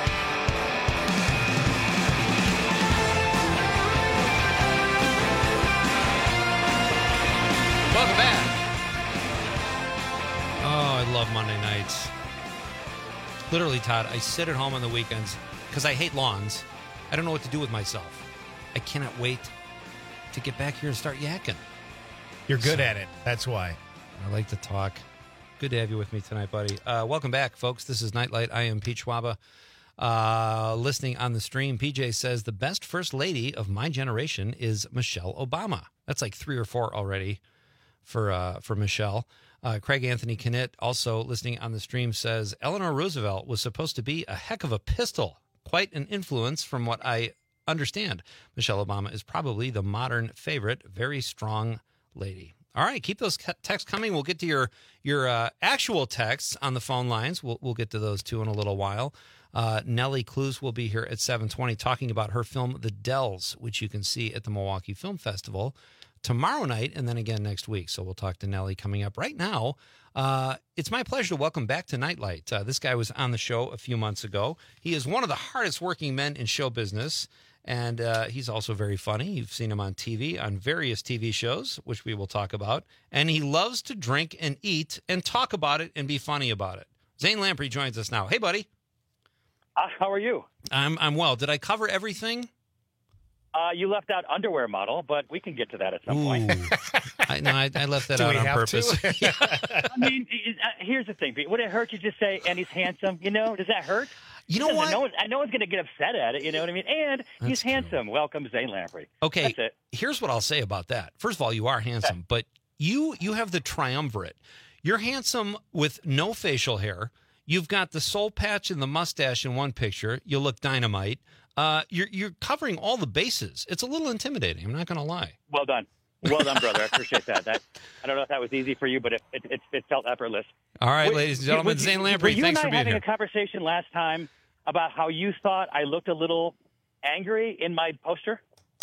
Welcome back. Oh, I love Monday nights. Literally, Todd, I sit at home on the weekends because I hate lawns. I don't know what to do with myself. I cannot wait to get back here and start yakking. You're good So, at it. That's why. I like to talk. Good to have you with me tonight, buddy. Uh, welcome back, folks. This is Nightlight. I am Pete Schwaba. Uh, listening on the stream, P J says the best first lady of my generation is Michelle Obama. That's like three or four already for uh, for Michelle. Uh, Craig Anthony Knitt, also listening on the stream, says Eleanor Roosevelt was supposed to be a heck of a pistol. Quite an influence from what I understand. Michelle Obama is probably the modern favorite. Very strong lady. All right, keep those texts coming. We'll get to your your uh, actual texts on the phone lines. We'll we'll get to those too in a little while. Uh, Nellie Clues will be here at seven twenty talking about her film The Dells, which you can see at the Milwaukee Film Festival tomorrow night and then again next week. So we'll talk to Nellie coming up. Right now, uh, it's my pleasure to welcome back to Nightlight. Uh, this guy was on the show a few months ago. He is one of the hardest working men in show business. And uh, he's also very funny. You've seen him on T V, on various T V shows, which we will talk about. And he loves to drink and eat and talk about it and be funny about it. Zane Lamprey joins us now. Hey, buddy. Uh, how are you? I'm I'm well. Did I cover everything? Uh, you left out underwear model, but we can get to that at some Ooh. point. I, no, I, I left that Do out we on have purpose. to? I mean, uh, here's the thing, Pete. Would it hurt you to just say, and he's handsome? You know, does that hurt? You know Doesn't- what? No one, I know one's going to get upset at it. You know what I mean? And he's handsome. Welcome, Zane Lamprey. Okay, That's it. here's what I'll say about that. First of all, you are handsome, but you you have the triumvirate. You're handsome with no facial hair. You've got the soul patch and the mustache in one picture. You look dynamite. Uh, you're you're covering all the bases. It's a little intimidating. I'm not going to lie. Well done. Well done, brother. I appreciate that. That I don't know if that was easy for you, but it it, it, it felt effortless. All right, Wait, ladies and gentlemen, were- Zane were Lamprey, you thanks and for I being having here. a conversation last time about how you thought I looked a little angry in my poster?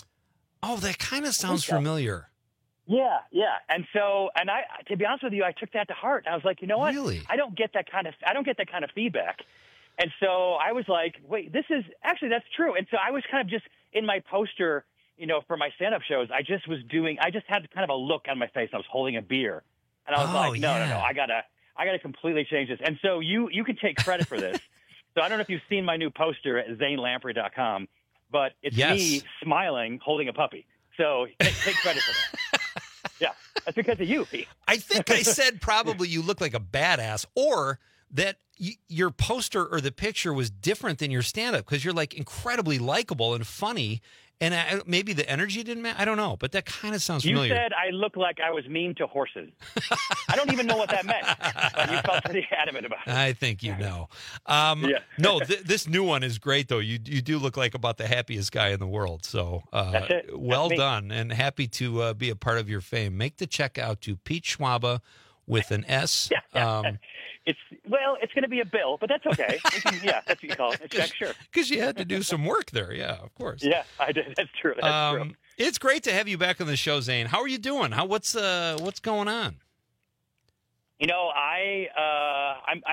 Oh, that kind of sounds so. familiar. Yeah, yeah. And so, and I, to be honest with you, I took that to heart. I was like, you know what? Really? I don't get that kind of, I don't get that kind of feedback. And so I was like, wait, this is actually, that's true. And so I was kind of just in my poster, you know, for my stand-up shows, I just was doing, I just had kind of a look on my face. I was holding a beer, and I was Oh, like, no, no, yeah. no, I gotta, I gotta completely change this. And so you, you can take credit for this. So I don't know if you've seen my new poster at zane lamprey dot com, but it's Yes. me smiling, holding a puppy. So take, take credit for that. Yeah, that's because of you, Pete. I think I said probably you look like a badass, or that y- your poster or the picture was different than your stand-up because you're like incredibly likable and funny, and I, maybe the energy didn't match. I don't know, but that kind of sounds You familiar. said I look like I was mean to horses. I don't even know what that meant, but you felt pretty adamant about it. I think you know. Um, Yeah. no, th- this new one is great, though. You you do look like about the happiest guy in the world. So uh, That's it. That's well me. done, and happy to uh, be a part of your fame. Make the check out to Pete Schwaba with an S. Um, It's well, it's going to be a bill, but that's okay. We can, yeah, that's what you call it. A check, sure. Because you had to do some work there. Yeah, of course. Yeah, I did. That's true. That's true. Um, it's great to have you back on the show, Zane. How are you doing? How what's uh what's going on? You know, I uh, I'm I'm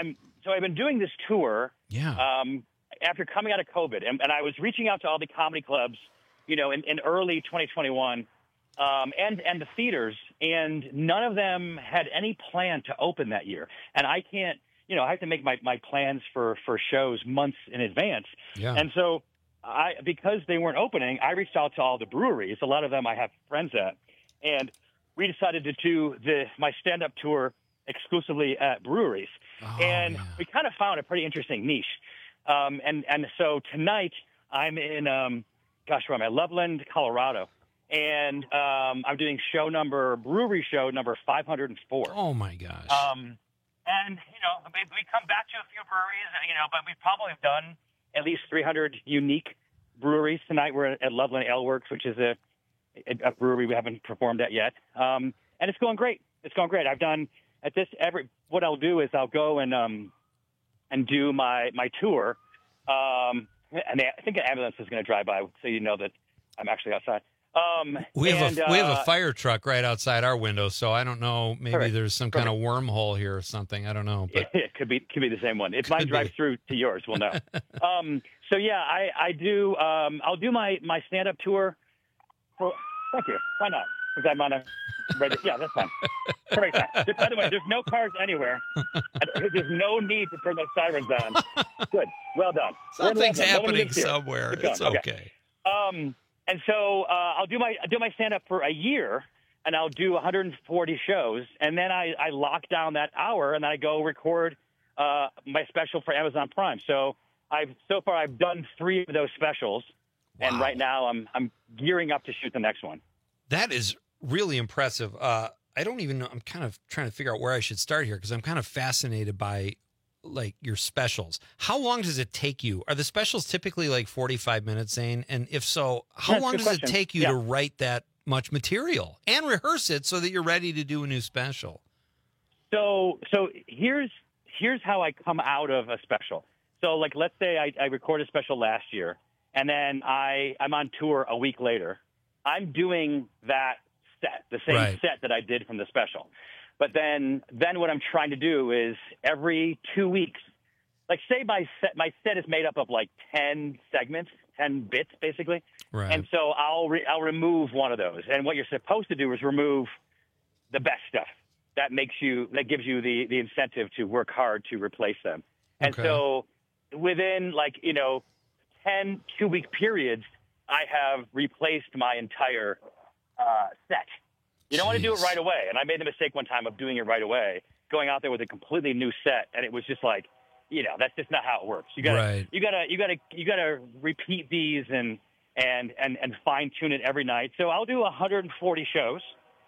so I've been doing this tour. Yeah. Um, after coming out of COVID, and, and I was reaching out to all the comedy clubs, you know, in, in early twenty twenty-one, um, and and the theaters, and none of them had any plan to open that year. And I can't, you know, I have to make my, my plans for, for shows months in advance. Yeah. And so I, because they weren't opening, I reached out to all the breweries. A lot of them I have friends at, and we decided to do the my stand-up tour exclusively at breweries. Oh, and yeah. we kind of found a pretty interesting niche. Um, and, and so tonight I'm in, um, gosh, where am I? Loveland, Colorado. And um, I'm doing show number, brewery show number five hundred four. Oh, my gosh. Um, and, you know, we, we come back to a few breweries, you know, but we've probably done at least three hundred unique breweries. Tonight we're at Loveland Ale Works, which is a, a brewery we haven't performed at yet. Um, and it's going great. It's going great. I've done at this every, what I'll do is I'll go and, um, and do my, my tour. Um, and I think an ambulance is going to drive by, so you know that I'm actually outside. Um, We have and, a we have uh, a fire truck right outside our window, so I don't know. Maybe Perfect. there's some kind of wormhole here or something. I don't know, but It could be could be the same one. If mine Could drives be. through to yours, we'll know. um, so yeah, I I do. Um, I'll do my my stand up tour. For, thank you. Why not? Because I'm on a. Right, yeah, that's fine. Perfect. Time. By the way, there's no cars anywhere. There's no need to turn those sirens on. Good. Well done. We're in something's Loveland. Nobody happening lives here. somewhere. Keep going. It's okay. Um, and so uh, I'll do my I'll do my stand up for a year, and I'll do one hundred forty shows, and then I, I lock down that hour, and then I go record uh, my special for Amazon Prime. So I've so far I've done three of those specials, and right now I'm I'm gearing up to shoot the next one. That is really impressive. Uh, I don't even know. I'm kind of trying to figure out where I should start here because I'm kind of fascinated by like your specials. How long does it take you? Are the specials typically like forty-five minutes, Zane? And if so, how Yeah, long good does question. it take you Yeah. to write that much material and rehearse it so that you're ready to do a new special? So so here's here's how I come out of a special. So like let's say I, I recorded a special last year, and then I I'm on tour a week later. I'm doing that set, the same Right. set that I did from the special. But then then what I'm trying to do is every two weeks, like say my set my set is made up of like ten segments, ten bits basically. Right. And so I'll re- I'll remove one of those. And what you're supposed to do is remove the best stuff. That makes you that gives you the the incentive to work hard to replace them. And Okay. so within like, you know, ten two-week periods, I have replaced my entire uh, set. You don't want to do it Jeez. right away. And I made the mistake one time of doing it right away, going out there with a completely new set, and it was just like, you know, that's just not how it works. You gotta, Right. you gotta, you gotta, you gotta repeat these and and and and fine tune it every night. So I'll do one hundred forty shows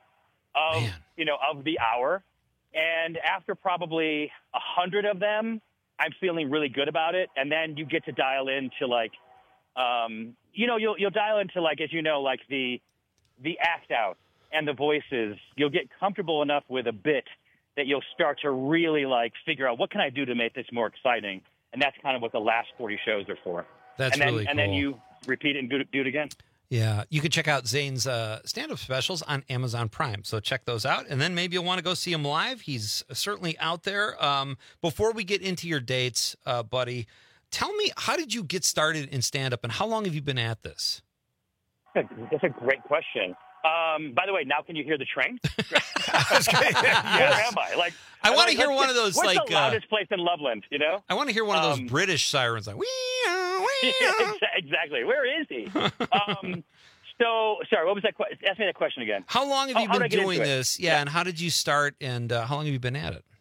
of you know of the hour, and after probably a hundred of them, I'm feeling really good about it. And then you get to dial into like, um, you know, you'll you'll dial into like as you know like the the act out and the voices. You'll get comfortable enough with a bit that you'll start to really like figure out what can I do to make this more exciting. And that's kind of what the last forty shows are for. That's and then, really And then cool. you repeat it and do, do it again. Yeah, you can check out Zane's uh, stand-up specials on Amazon Prime. So check those out, and then maybe you'll want to go see him live. He's certainly out there. Um, before we get into your dates, uh, buddy, tell me, how did you get started in stand-up, and how long have you been at this? That's a great question. Um, by the way, now can you hear the train? Yes. Where am I? Like, I wanna like, hear let's one get- of those, What's like, the uh, loudest place in Loveland? You know, I want to hear one of those Um, British sirens, like, wee, exactly. Where is he? um, so, sorry, what was that? Que- Ask me that question again. How long have Oh, you how did been I get doing into it? this? Yeah, and how did you start, and uh, how long have you been at it?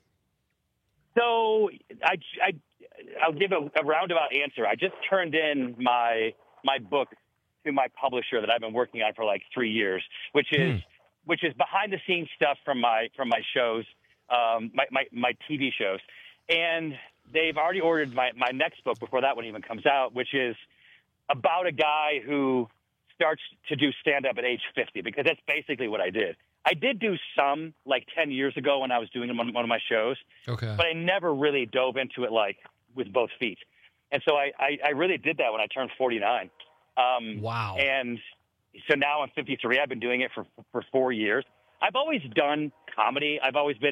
So, I, I, I'll give a, a roundabout answer. I just turned in my my book to my publisher that I've been working on for like three years, which is Hmm. which is behind the scenes stuff from my from my shows, um, my, my my T V shows, and they've already ordered my my next book before that one even comes out, which is about a guy who starts to do stand up at age fifty, because that's basically what I did. I did do some like ten years ago when I was doing one one of my shows, Okay. but I never really dove into it like with both feet. And so I, I, I really did that when I turned forty-nine. Um, wow. And so now I'm fifty-three. I've been doing it for for four years. I've always done comedy. I've always been a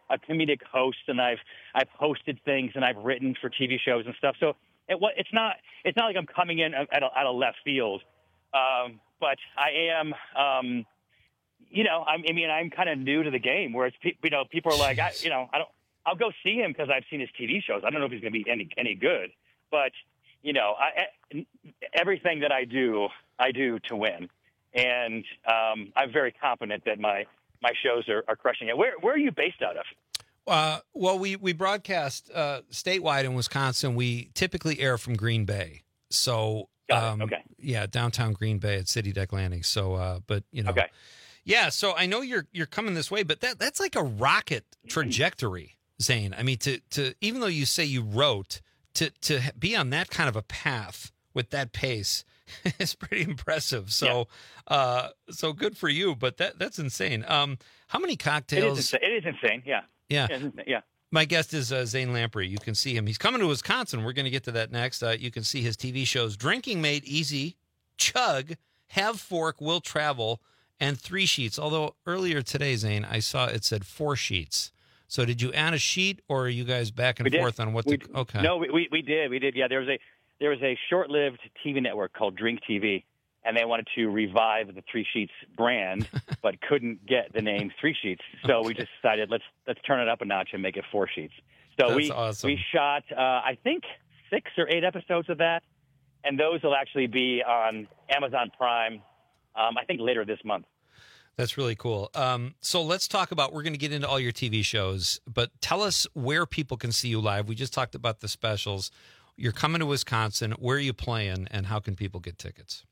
a comedic host, and I've I've hosted things, and I've written for T V shows and stuff. So it, it's not it's not like I'm coming in at a, at a left field, um, but I am. Um, you know, I'm, I mean, I'm kind of new to the game. Whereas, pe- you know, people are like, I, you know, I don't. I'll go see him because I've seen his T V shows. I don't know if he's going to be any any good, but you know, I, everything that I do, I do to win, and um, I'm very confident that my my shows are, are crushing it. Where where are you based out of? Uh, well, we we broadcast uh, statewide in Wisconsin. We typically air from Green Bay, so um, okay, yeah, downtown Green Bay at City Deck Landing. So, uh, but you know, okay. Yeah, so I know you're you're coming this way, but that that's like a rocket trajectory, Zane. I mean, to to even though you say you wrote, to to be on that kind of a path with that pace is pretty impressive. So, yeah. uh, so good for you. But that that's insane. Um, how many cocktails? It is insane. It is insane. Yeah. Yeah. Yeah. yeah. My guest is uh, Zane Lamprey. You can see him. He's coming to Wisconsin. We're going to get to that next. Uh, you can see his T V shows: Drinking Made Easy, Chug, Have Fork, Will Travel, and Three Sheets. Although earlier today, Zane, I saw it said Four Sheets. So did you add a sheet, or are you guys back and we forth did. on what we, to? Okay. No, we, we we did. We did. Yeah, there was a there was a short-lived T V network called Drink T V, and they wanted to revive the Three Sheets brand, but couldn't get the name Three Sheets. So okay. we just decided let's let's turn it up a notch and make it Four Sheets. So That's we awesome. we shot uh, I think six or eight episodes of that, and those will actually be on Amazon Prime. Um, I think later this month. That's really cool. Um, so let's talk about, we're going to get into all your T V shows, but tell us where people can see you live. We just talked about the specials. You're coming to Wisconsin. Where are you playing, and how can people get tickets?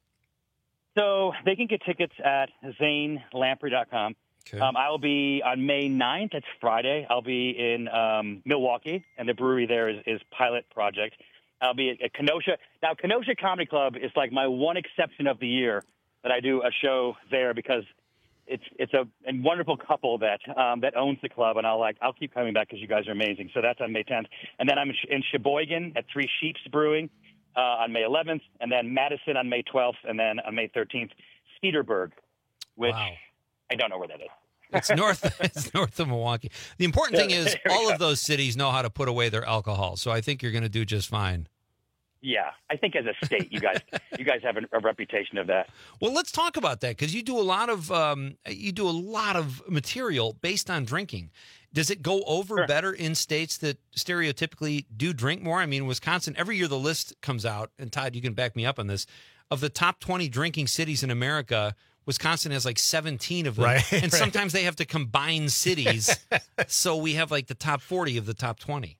So they can get tickets at zane lamprey dot com. Okay. Um, I will be on May ninth. That's Friday. I'll be in um, Milwaukee, and the brewery there is, is Pilot Project. I'll be at, at Kenosha. Now, Kenosha Comedy Club is like my one exception of the year that I do a show there, because it's it's a, a wonderful couple that um, that owns the club, and I'll like I'll keep coming back because you guys are amazing. So that's on May tenth, and then I'm in Sheboygan at Three Sheeps Brewing uh, on May eleventh, and then Madison on May twelfth, and then on May thirteenth, Cedarburg, which Wow. I don't know where that is. It's north. It's north of Milwaukee. The important thing is all of those cities know how to put away their alcohol, so I think you're going to do just fine. Yeah, I think as a state, you guys, you guys have a, a reputation of that. Well, let's talk about that, because you do a lot of um, you do a lot of material based on drinking. Does it go over Sure. better in states that stereotypically do drink more? I mean, Wisconsin, every year the list comes out, and Todd, you can back me up on this. Of the top twenty drinking cities in America, Wisconsin has like seventeen of them, Right, and right. sometimes they have to combine cities, so we have like the top forty of the top twenty.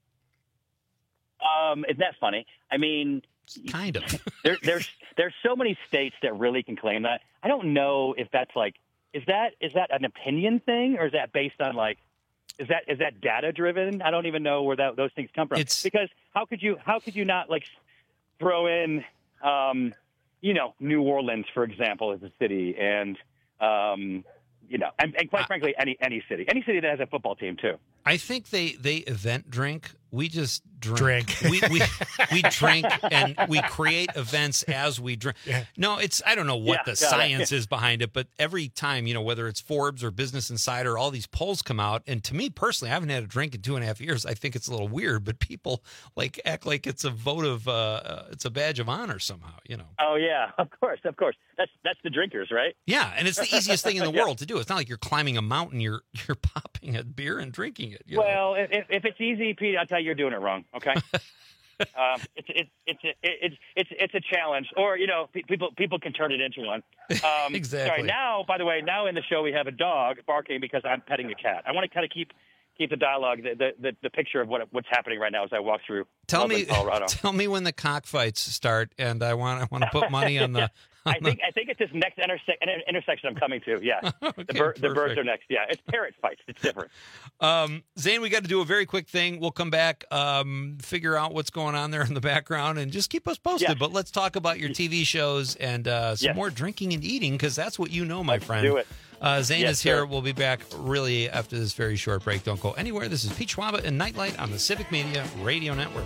Um, isn't that funny? I mean, kind of. there, there's there's so many states that really can claim that. I don't know if that's like is that is that an opinion thing, or is that based on like is that is that data driven? I don't even know where that those things come from. It's- because how could you how could you not like throw in um, you know New Orleans, for example, as a city, and um, you know, and, and quite frankly, any any city, any city that has a football team too. I think they, they event drink. We just drink. Drink. We we we drink and we create events as we drink. Yeah. No, it's I don't know what Yeah, the got it. science is behind it, but every time, you know, whether it's Forbes or Business Insider, all these polls come out, and to me personally, I haven't had a drink in two and a half years. I think it's a little weird, but people like act like it's a vote of uh, uh, it's a badge of honor somehow. You know. Oh yeah, of course, of course. That's that's the drinkers, right? Yeah, and it's the easiest thing in the Yeah. world to do. It's not like you're climbing a mountain. You're you're popping a beer and drinking it. You know? Well, if, if it's easy, Pete, I'll tell you you're doing it wrong. Okay, um, it's it's it's it's it's it's a challenge, or you know, pe- people people can turn it into one. Um, Exactly. Sorry. Now, by the way, now in the show we have a dog barking because I'm petting a cat. I want to kind of keep keep the dialogue, the the, the, the picture of what what's happening right now as I walk through. Tell Melbourne, me, Colorado. tell me when the cockfights start, and I want I want to put money on the. I think I think it's this next interse- inter- intersection I'm coming to. Yeah, Okay, the, bir- the birds perfect. are next. Yeah, it's parrot fights. It's different. Um, Zane, we got to do a very quick thing. We'll come back, um, figure out what's going on there in the background, and just keep us posted. Yeah. But let's talk about your T V shows and uh, some Yes. more drinking and eating, because that's what you know, my Let's friend. do it. Uh, Zane Yes, is here. sir. We'll be back really after this very short break. Don't go anywhere. This is Pete Schwaba and Nightlight on the Civic Media Radio Network.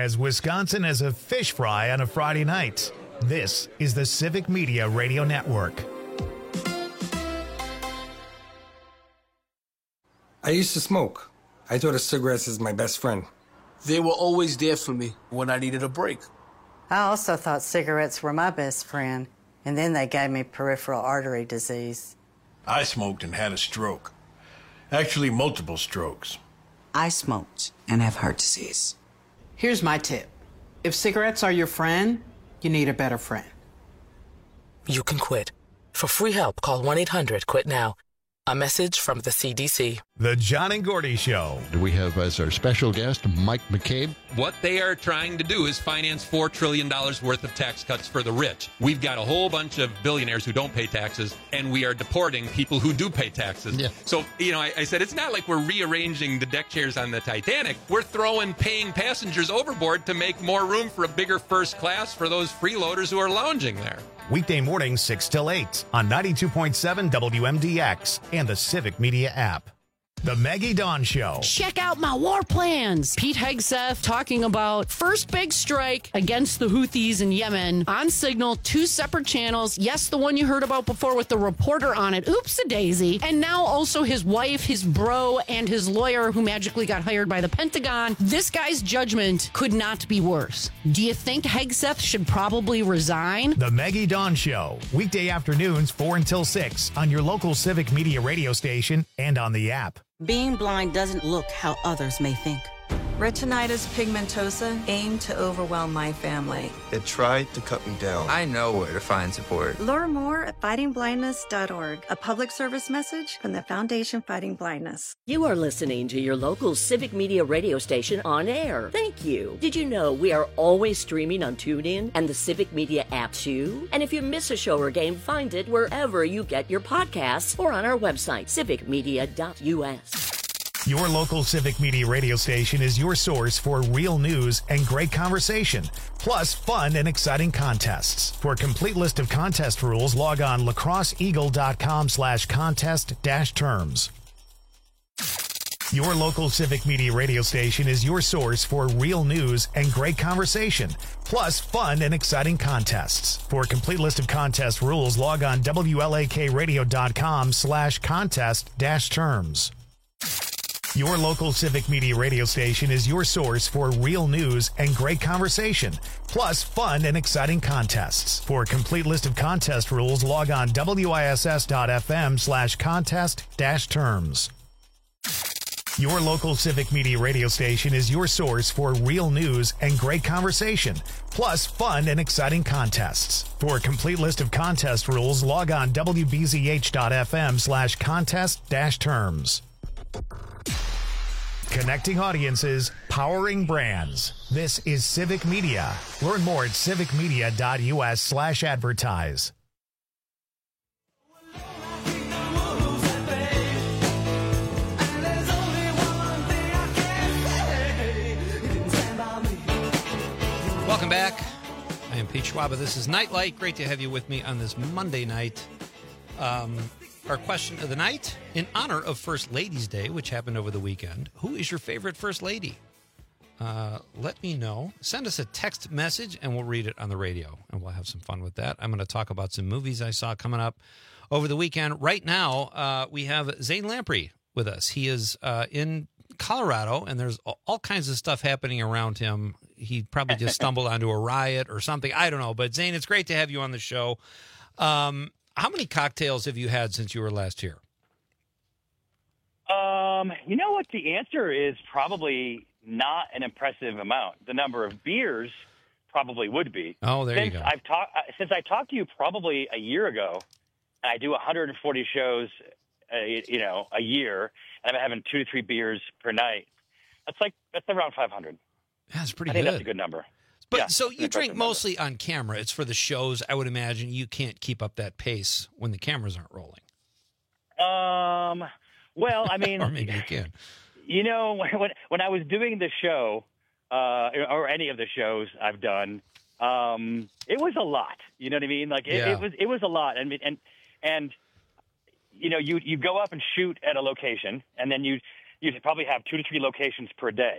as Wisconsin as a fish fry on a Friday night. This is the Civic Media Radio Network. I used to smoke. I thought of cigarettes as my best friend. They were always there for me when I needed a break. I also thought cigarettes were my best friend, and then they gave me peripheral artery disease. I smoked and had a stroke. Actually, multiple strokes. I smoked and have heart disease. Here's my tip. If cigarettes are your friend, you need a better friend. You can quit. For free help, call one eight hundred quit now. A message from the C D C. The John and Gordy Show. We have as our special guest Mike McCabe. What they are trying to do is finance four trillion dollars worth of tax cuts for the rich. We've got a whole bunch of billionaires who don't pay taxes, and we are deporting people who do pay taxes. Yeah. So, you know, I, I said it's not like we're rearranging the deck chairs on the Titanic. We're throwing paying passengers overboard to make more room for a bigger first class for those freeloaders who are lounging there. Weekday mornings six till eight on ninety-two point seven W M D X and the Civic Media app. The Maggie Dawn Show. Check out my war plans. Pete Hegseth talking about first big strike against the Houthis in Yemen on Signal, two separate channels. Yes, the one you heard about before with the reporter on it. Oops-a-daisy. And now also his wife, his bro, and his lawyer who magically got hired by the Pentagon. This guy's judgment could not be worse. Do you think Hegseth should probably resign? The Maggie Dawn Show. Weekday afternoons four until six on your local Civic Media radio station and on the app. Being blind doesn't look how others may think. Retinitis pigmentosa aimed to overwhelm my family. It tried to cut me down. I know where to find support. Learn more at fighting blindness dot org, a public service message from the Foundation Fighting Blindness. You are listening to your local Civic Media radio station on air. Thank you. Did you know we are always streaming on TuneIn and the Civic Media app too? And if you miss a show or game, find it wherever you get your podcasts or on our website, civic media dot U S. Your local Civic Media radio station is your source for real news and great conversation, plus fun and exciting contests. For a complete list of contest rules, log on lacrosseeagle.com slash contest dash terms. Your local Civic Media radio station is your source for real news and great conversation, plus fun and exciting contests. For a complete list of contest rules, log on wlakradio.com slash contest dash terms. Your local Civic Media radio station is your source for real news and great conversation, plus fun and exciting contests. For a complete list of contest rules, log on wiss.fm slash contest dash terms. Your local Civic Media radio station is your source for real news and great conversation, plus fun and exciting contests. For a complete list of contest rules, log on wbzh.fm slash contest dash terms. Connecting audiences, powering brands. This is Civic Media. Learn more at civicmedia.us slash advertise. Welcome back. I am Pete Schwaba. This is Nightlight. Great to have you with me on this Monday night. Um... Our question of the night, in honor of First Ladies Day, which happened over the weekend, who is your favorite First Lady? Uh, let me know. Send us a text message, and we'll read it on the radio, and we'll have some fun with that. I'm going to talk about some movies I saw coming up over the weekend. Right now, uh, we have Zane Lamprey with us. He is uh, in Colorado, and there's all kinds of stuff happening around him. He probably just stumbled onto a riot or something. I don't know. But, Zane, it's great to have you on the show. Um How many cocktails have you had since you were last here? Um, you know what? The answer is probably not an impressive amount. The number of beers probably would be. Oh, there since you go. I've talked since I talked to you probably a year ago, and I do one hundred forty shows, uh, you know, a year, and I'm having two to three beers per night. That's like that's around five hundred. That's pretty I think good. That's a good number. But yeah, so you drink mostly on camera. It's for the shows. I would imagine you can't keep up that pace when the cameras aren't rolling. Um. Well, I mean, or maybe you can. You know, when when I was doing the show, uh, or any of the shows I've done, um, it was a lot. You know what I mean? Like it, Yeah. it was it was a lot, and and and you know, you you go up and shoot at a location, and then you you probably have two to three locations per day.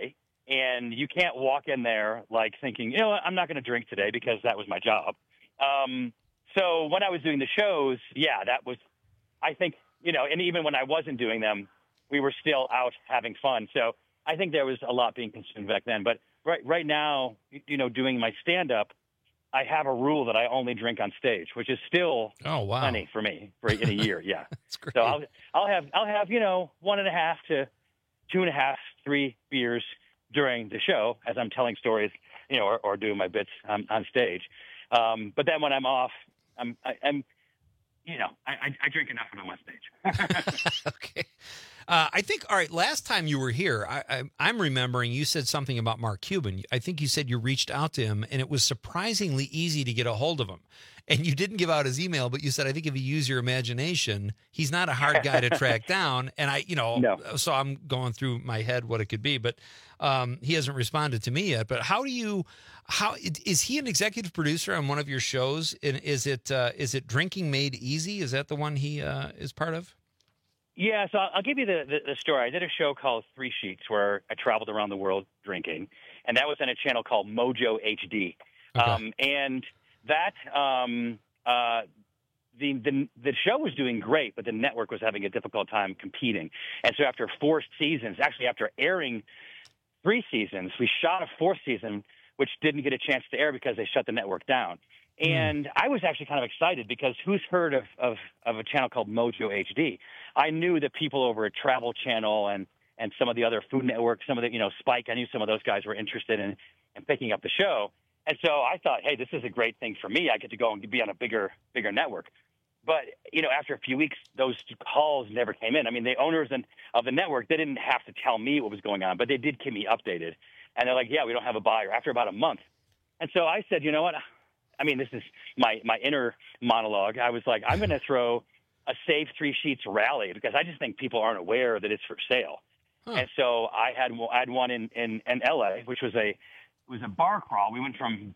and you can't walk in there like thinking, you know what, I'm not going to drink today because that was my job. Um, so when I was doing the shows, yeah, that was, I think, you know, and even when I wasn't doing them, we were still out having fun. So I think there was a lot being consumed back then. But right right now, you know, doing my stand-up, I have a rule that I only drink on stage, which is still oh, wow. plenty for me for in a year. Yeah. That's great. So I'll I'll have I'll have, you know, one and a half to two and a half, three beers during the show as I'm telling stories, you know, or, or doing my bits on, on stage. Um, but then when I'm off, I'm, I, I'm, you know, I, I, I drink enough when I'm on stage. Okay. Uh, I think, all right, last time you were here, I, I, I'm remembering you said something about Mark Cuban. I think you said you reached out to him, and it was surprisingly easy to get a hold of him. And you didn't give out his email, but you said, I think if you use your imagination, he's not a hard guy to track down. And I, you know, no. so I'm going through my head what it could be, but um, he hasn't responded to me yet. But how do you, how, is he an executive producer on one of your shows? And is it, uh, is it Drinking Made Easy? Is that the one he uh, is part of? Yeah, so I'll give you the, the, the story. I did a show called Three Sheets where I traveled around the world drinking, and that was on a channel called Mojo H D. Okay. Um, and that um, uh, the, the the show was doing great, but the network was having a difficult time competing. And so after four seasons, actually after airing three seasons, we shot a fourth season, which didn't get a chance to air because they shut the network down. And I was actually kind of excited because who's heard of, of, of a channel called Mojo H D? I knew the people over at Travel Channel and, and some of the other Food Network, some of the, you know, Spike, I knew some of those guys were interested in, in picking up the show. And so I thought, hey, this is a great thing for me. I get to go and be on a bigger, bigger network. But, you know, after a few weeks, those calls never came in. I mean, the owners and, of the network, they didn't have to tell me what was going on, but they did keep me updated. And they're like, yeah, we don't have a buyer after about a month. And so I said, you know what? I mean, this is my, my inner monologue. I was like, I'm going to throw a Save Three Sheets rally because I just think people aren't aware that it's for sale. Huh. And so I had I had one in, in, in L A, which was a it was a bar crawl. We went from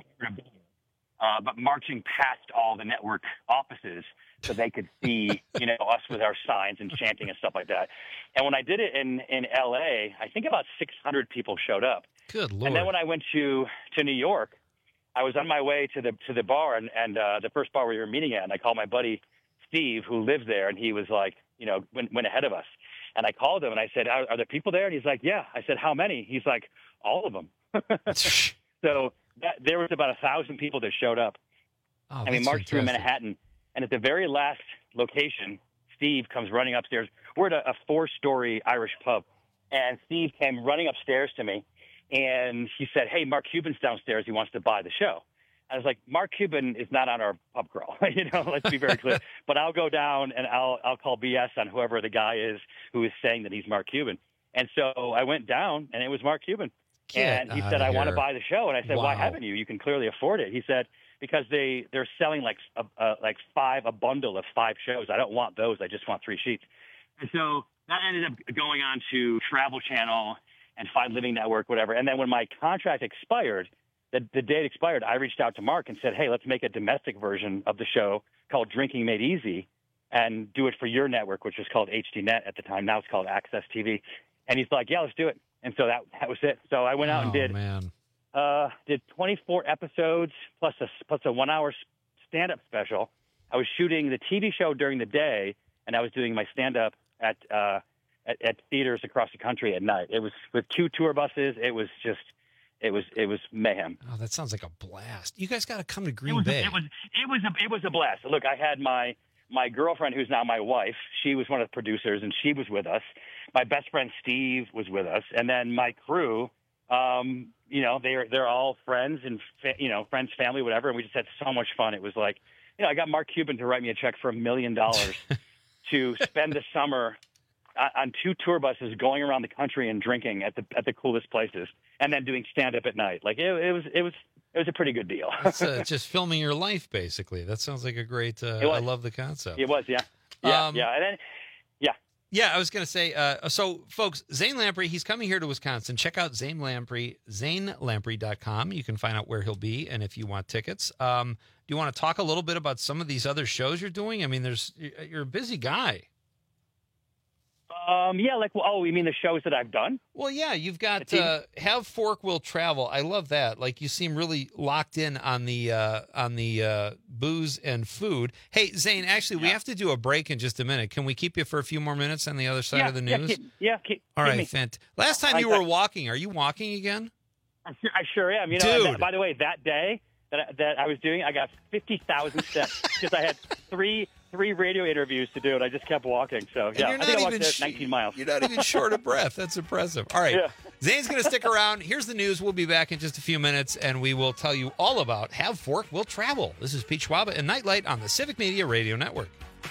uh, but marching past all the network offices so they could see, you know, us with our signs and chanting and stuff like that. And when I did it in, in L A, I think about six hundred people showed up. Good Lord. And then when I went to, to New York, I was on my way to the to the bar and, and uh, the first bar we were meeting at, and I called my buddy Steve, who lived there, and he was like, you know, went, went ahead of us. And I called him, and I said, are, are there people there? And he's like, yeah. I said, how many? He's like, all of them. So that, there was about a thousand people that showed up. Oh, and we marched through Manhattan, and at the very last location, Steve comes running upstairs. We're at a, a four-story Irish pub, and Steve came running upstairs to me. And he said, hey, Mark Cuban's downstairs. He wants to buy the show. I was like, Mark Cuban is not on our pub crawl. you know, let's be very clear. But I'll go down and I'll I'll call B S on whoever the guy is who is saying that he's Mark Cuban. And so I went down, and it was Mark Cuban. Get and he outta said, I here. want to buy the show. And I said, Wow. why haven't you? You can clearly afford it. He said, because they, they're selling like a, a, like five, a bundle of five shows. I don't want those. I just want Three Sheets. And so that ended up going on to Travel Channel and Fine Living Network, whatever. And then when my contract expired, the, the date expired, I reached out to Mark and said, hey, let's make a domestic version of the show called Drinking Made Easy and do it for your network, which was called H D Net at the time. Now it's called Access T V. And he's like, yeah, let's do it. And so that that was it. So I went out oh, and did man. uh, did twenty-four episodes plus a, plus a one-hour stand-up special. I was shooting the T V show during the day, and I was doing my stand-up at uh, At, at theaters across the country at night. It was with two tour buses. It was just, it was, it was mayhem. Oh, that sounds like a blast. You guys got to come to Green it was, Bay. It was, it was, a, it was a blast. Look, I had my, my girlfriend, who's now my wife. She was one of the producers, and she was with us. My best friend Steve was with us, and then my crew. Um, you know, they're they're all friends and fa- you know, friends, family, whatever. And we just had so much fun. It was like, you know, I got Mark Cuban to write me a check for a million dollars to spend the summer on two tour buses going around the country and drinking at the at the coolest places, and then doing stand up at night. Like it, it was it was it was a pretty good deal. It's uh, just filming your life, basically. That sounds like a great. Uh, I love the concept. It was, yeah, yeah, Um, yeah, and then yeah. Yeah, I was going to say, uh, so folks, Zane Lamprey, he's coming here to Wisconsin. Check out Zane Lamprey, zane lamprey dot com. You can find out where he'll be and if you want tickets. Um, do you want to talk a little bit about some of these other shows you're doing? I mean, there's you're a busy guy. Um, yeah, like, well, oh, you mean the shows that I've done? Well, yeah, you've got uh, Have Fork Will Travel. I love that. Like, you seem really locked in on the uh, on the uh, booze and food. Hey, Zane, actually, we have to do a break in just a minute. Can we keep you for a few more minutes on the other side yeah, of the yeah, news? keep, yeah, keep, All keep right, me. fant. Last time I you like were that. walking, are you walking again? I sure, I sure am. You know, Dude. and that, by the way, that day that I, that I was doing, I got fifty thousand steps because I had three three radio interviews to do, and I just kept walking. So, yeah, you're I think not I walked even there sh- nineteen miles. You're not even short of breath. That's impressive. All right. Yeah. Zane's going to stick around. Here's the news. We'll be back in just a few minutes, and we will tell you all about Have Fork Will Travel. This is Pete Schwab and Nightlight on the Civic Media Radio Network.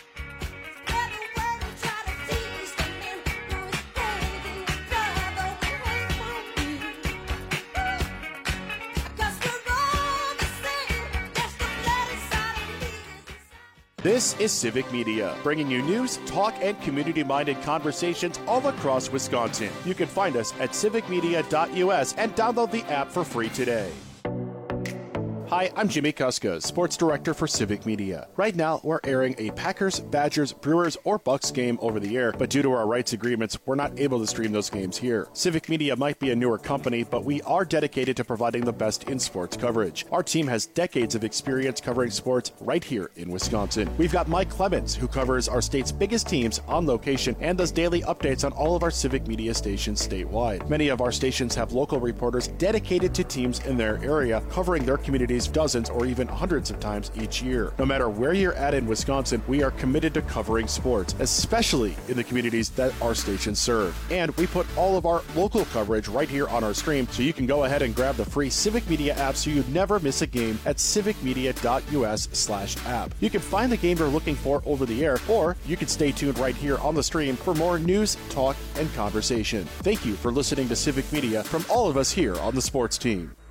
This is Civic Media, bringing you news, talk, and community-minded conversations all across Wisconsin. You can find us at civic media dot u s and download the app for free today. Hi, I'm Jimmy Kuska, Sports Director for Civic Media. Right now, we're airing a Packers, Badgers, Brewers, or Bucks game over the air, but due to our rights agreements, we're not able to stream those games here. Civic Media might be a newer company, but we are dedicated to providing the best in sports coverage. Our team has decades of experience covering sports right here in Wisconsin. We've got Mike Clemens, who covers our state's biggest teams on location and does daily updates on all of our Civic Media stations statewide. Many of our stations have local reporters dedicated to teams in their area, covering their communities dozens or even hundreds of times each year. No matter where you're at in Wisconsin, we are committed to covering sports, especially in the communities that our stations serve. And we put all of our local coverage right here on our stream, so you can go ahead and grab the free Civic Media app so you never miss a game at civic media dot u s slash app. You can find the game you're looking for over the air, or you can stay tuned right here on the stream for more news, talk, and conversation. Thank you for listening to Civic Media from all of us here on the sports team.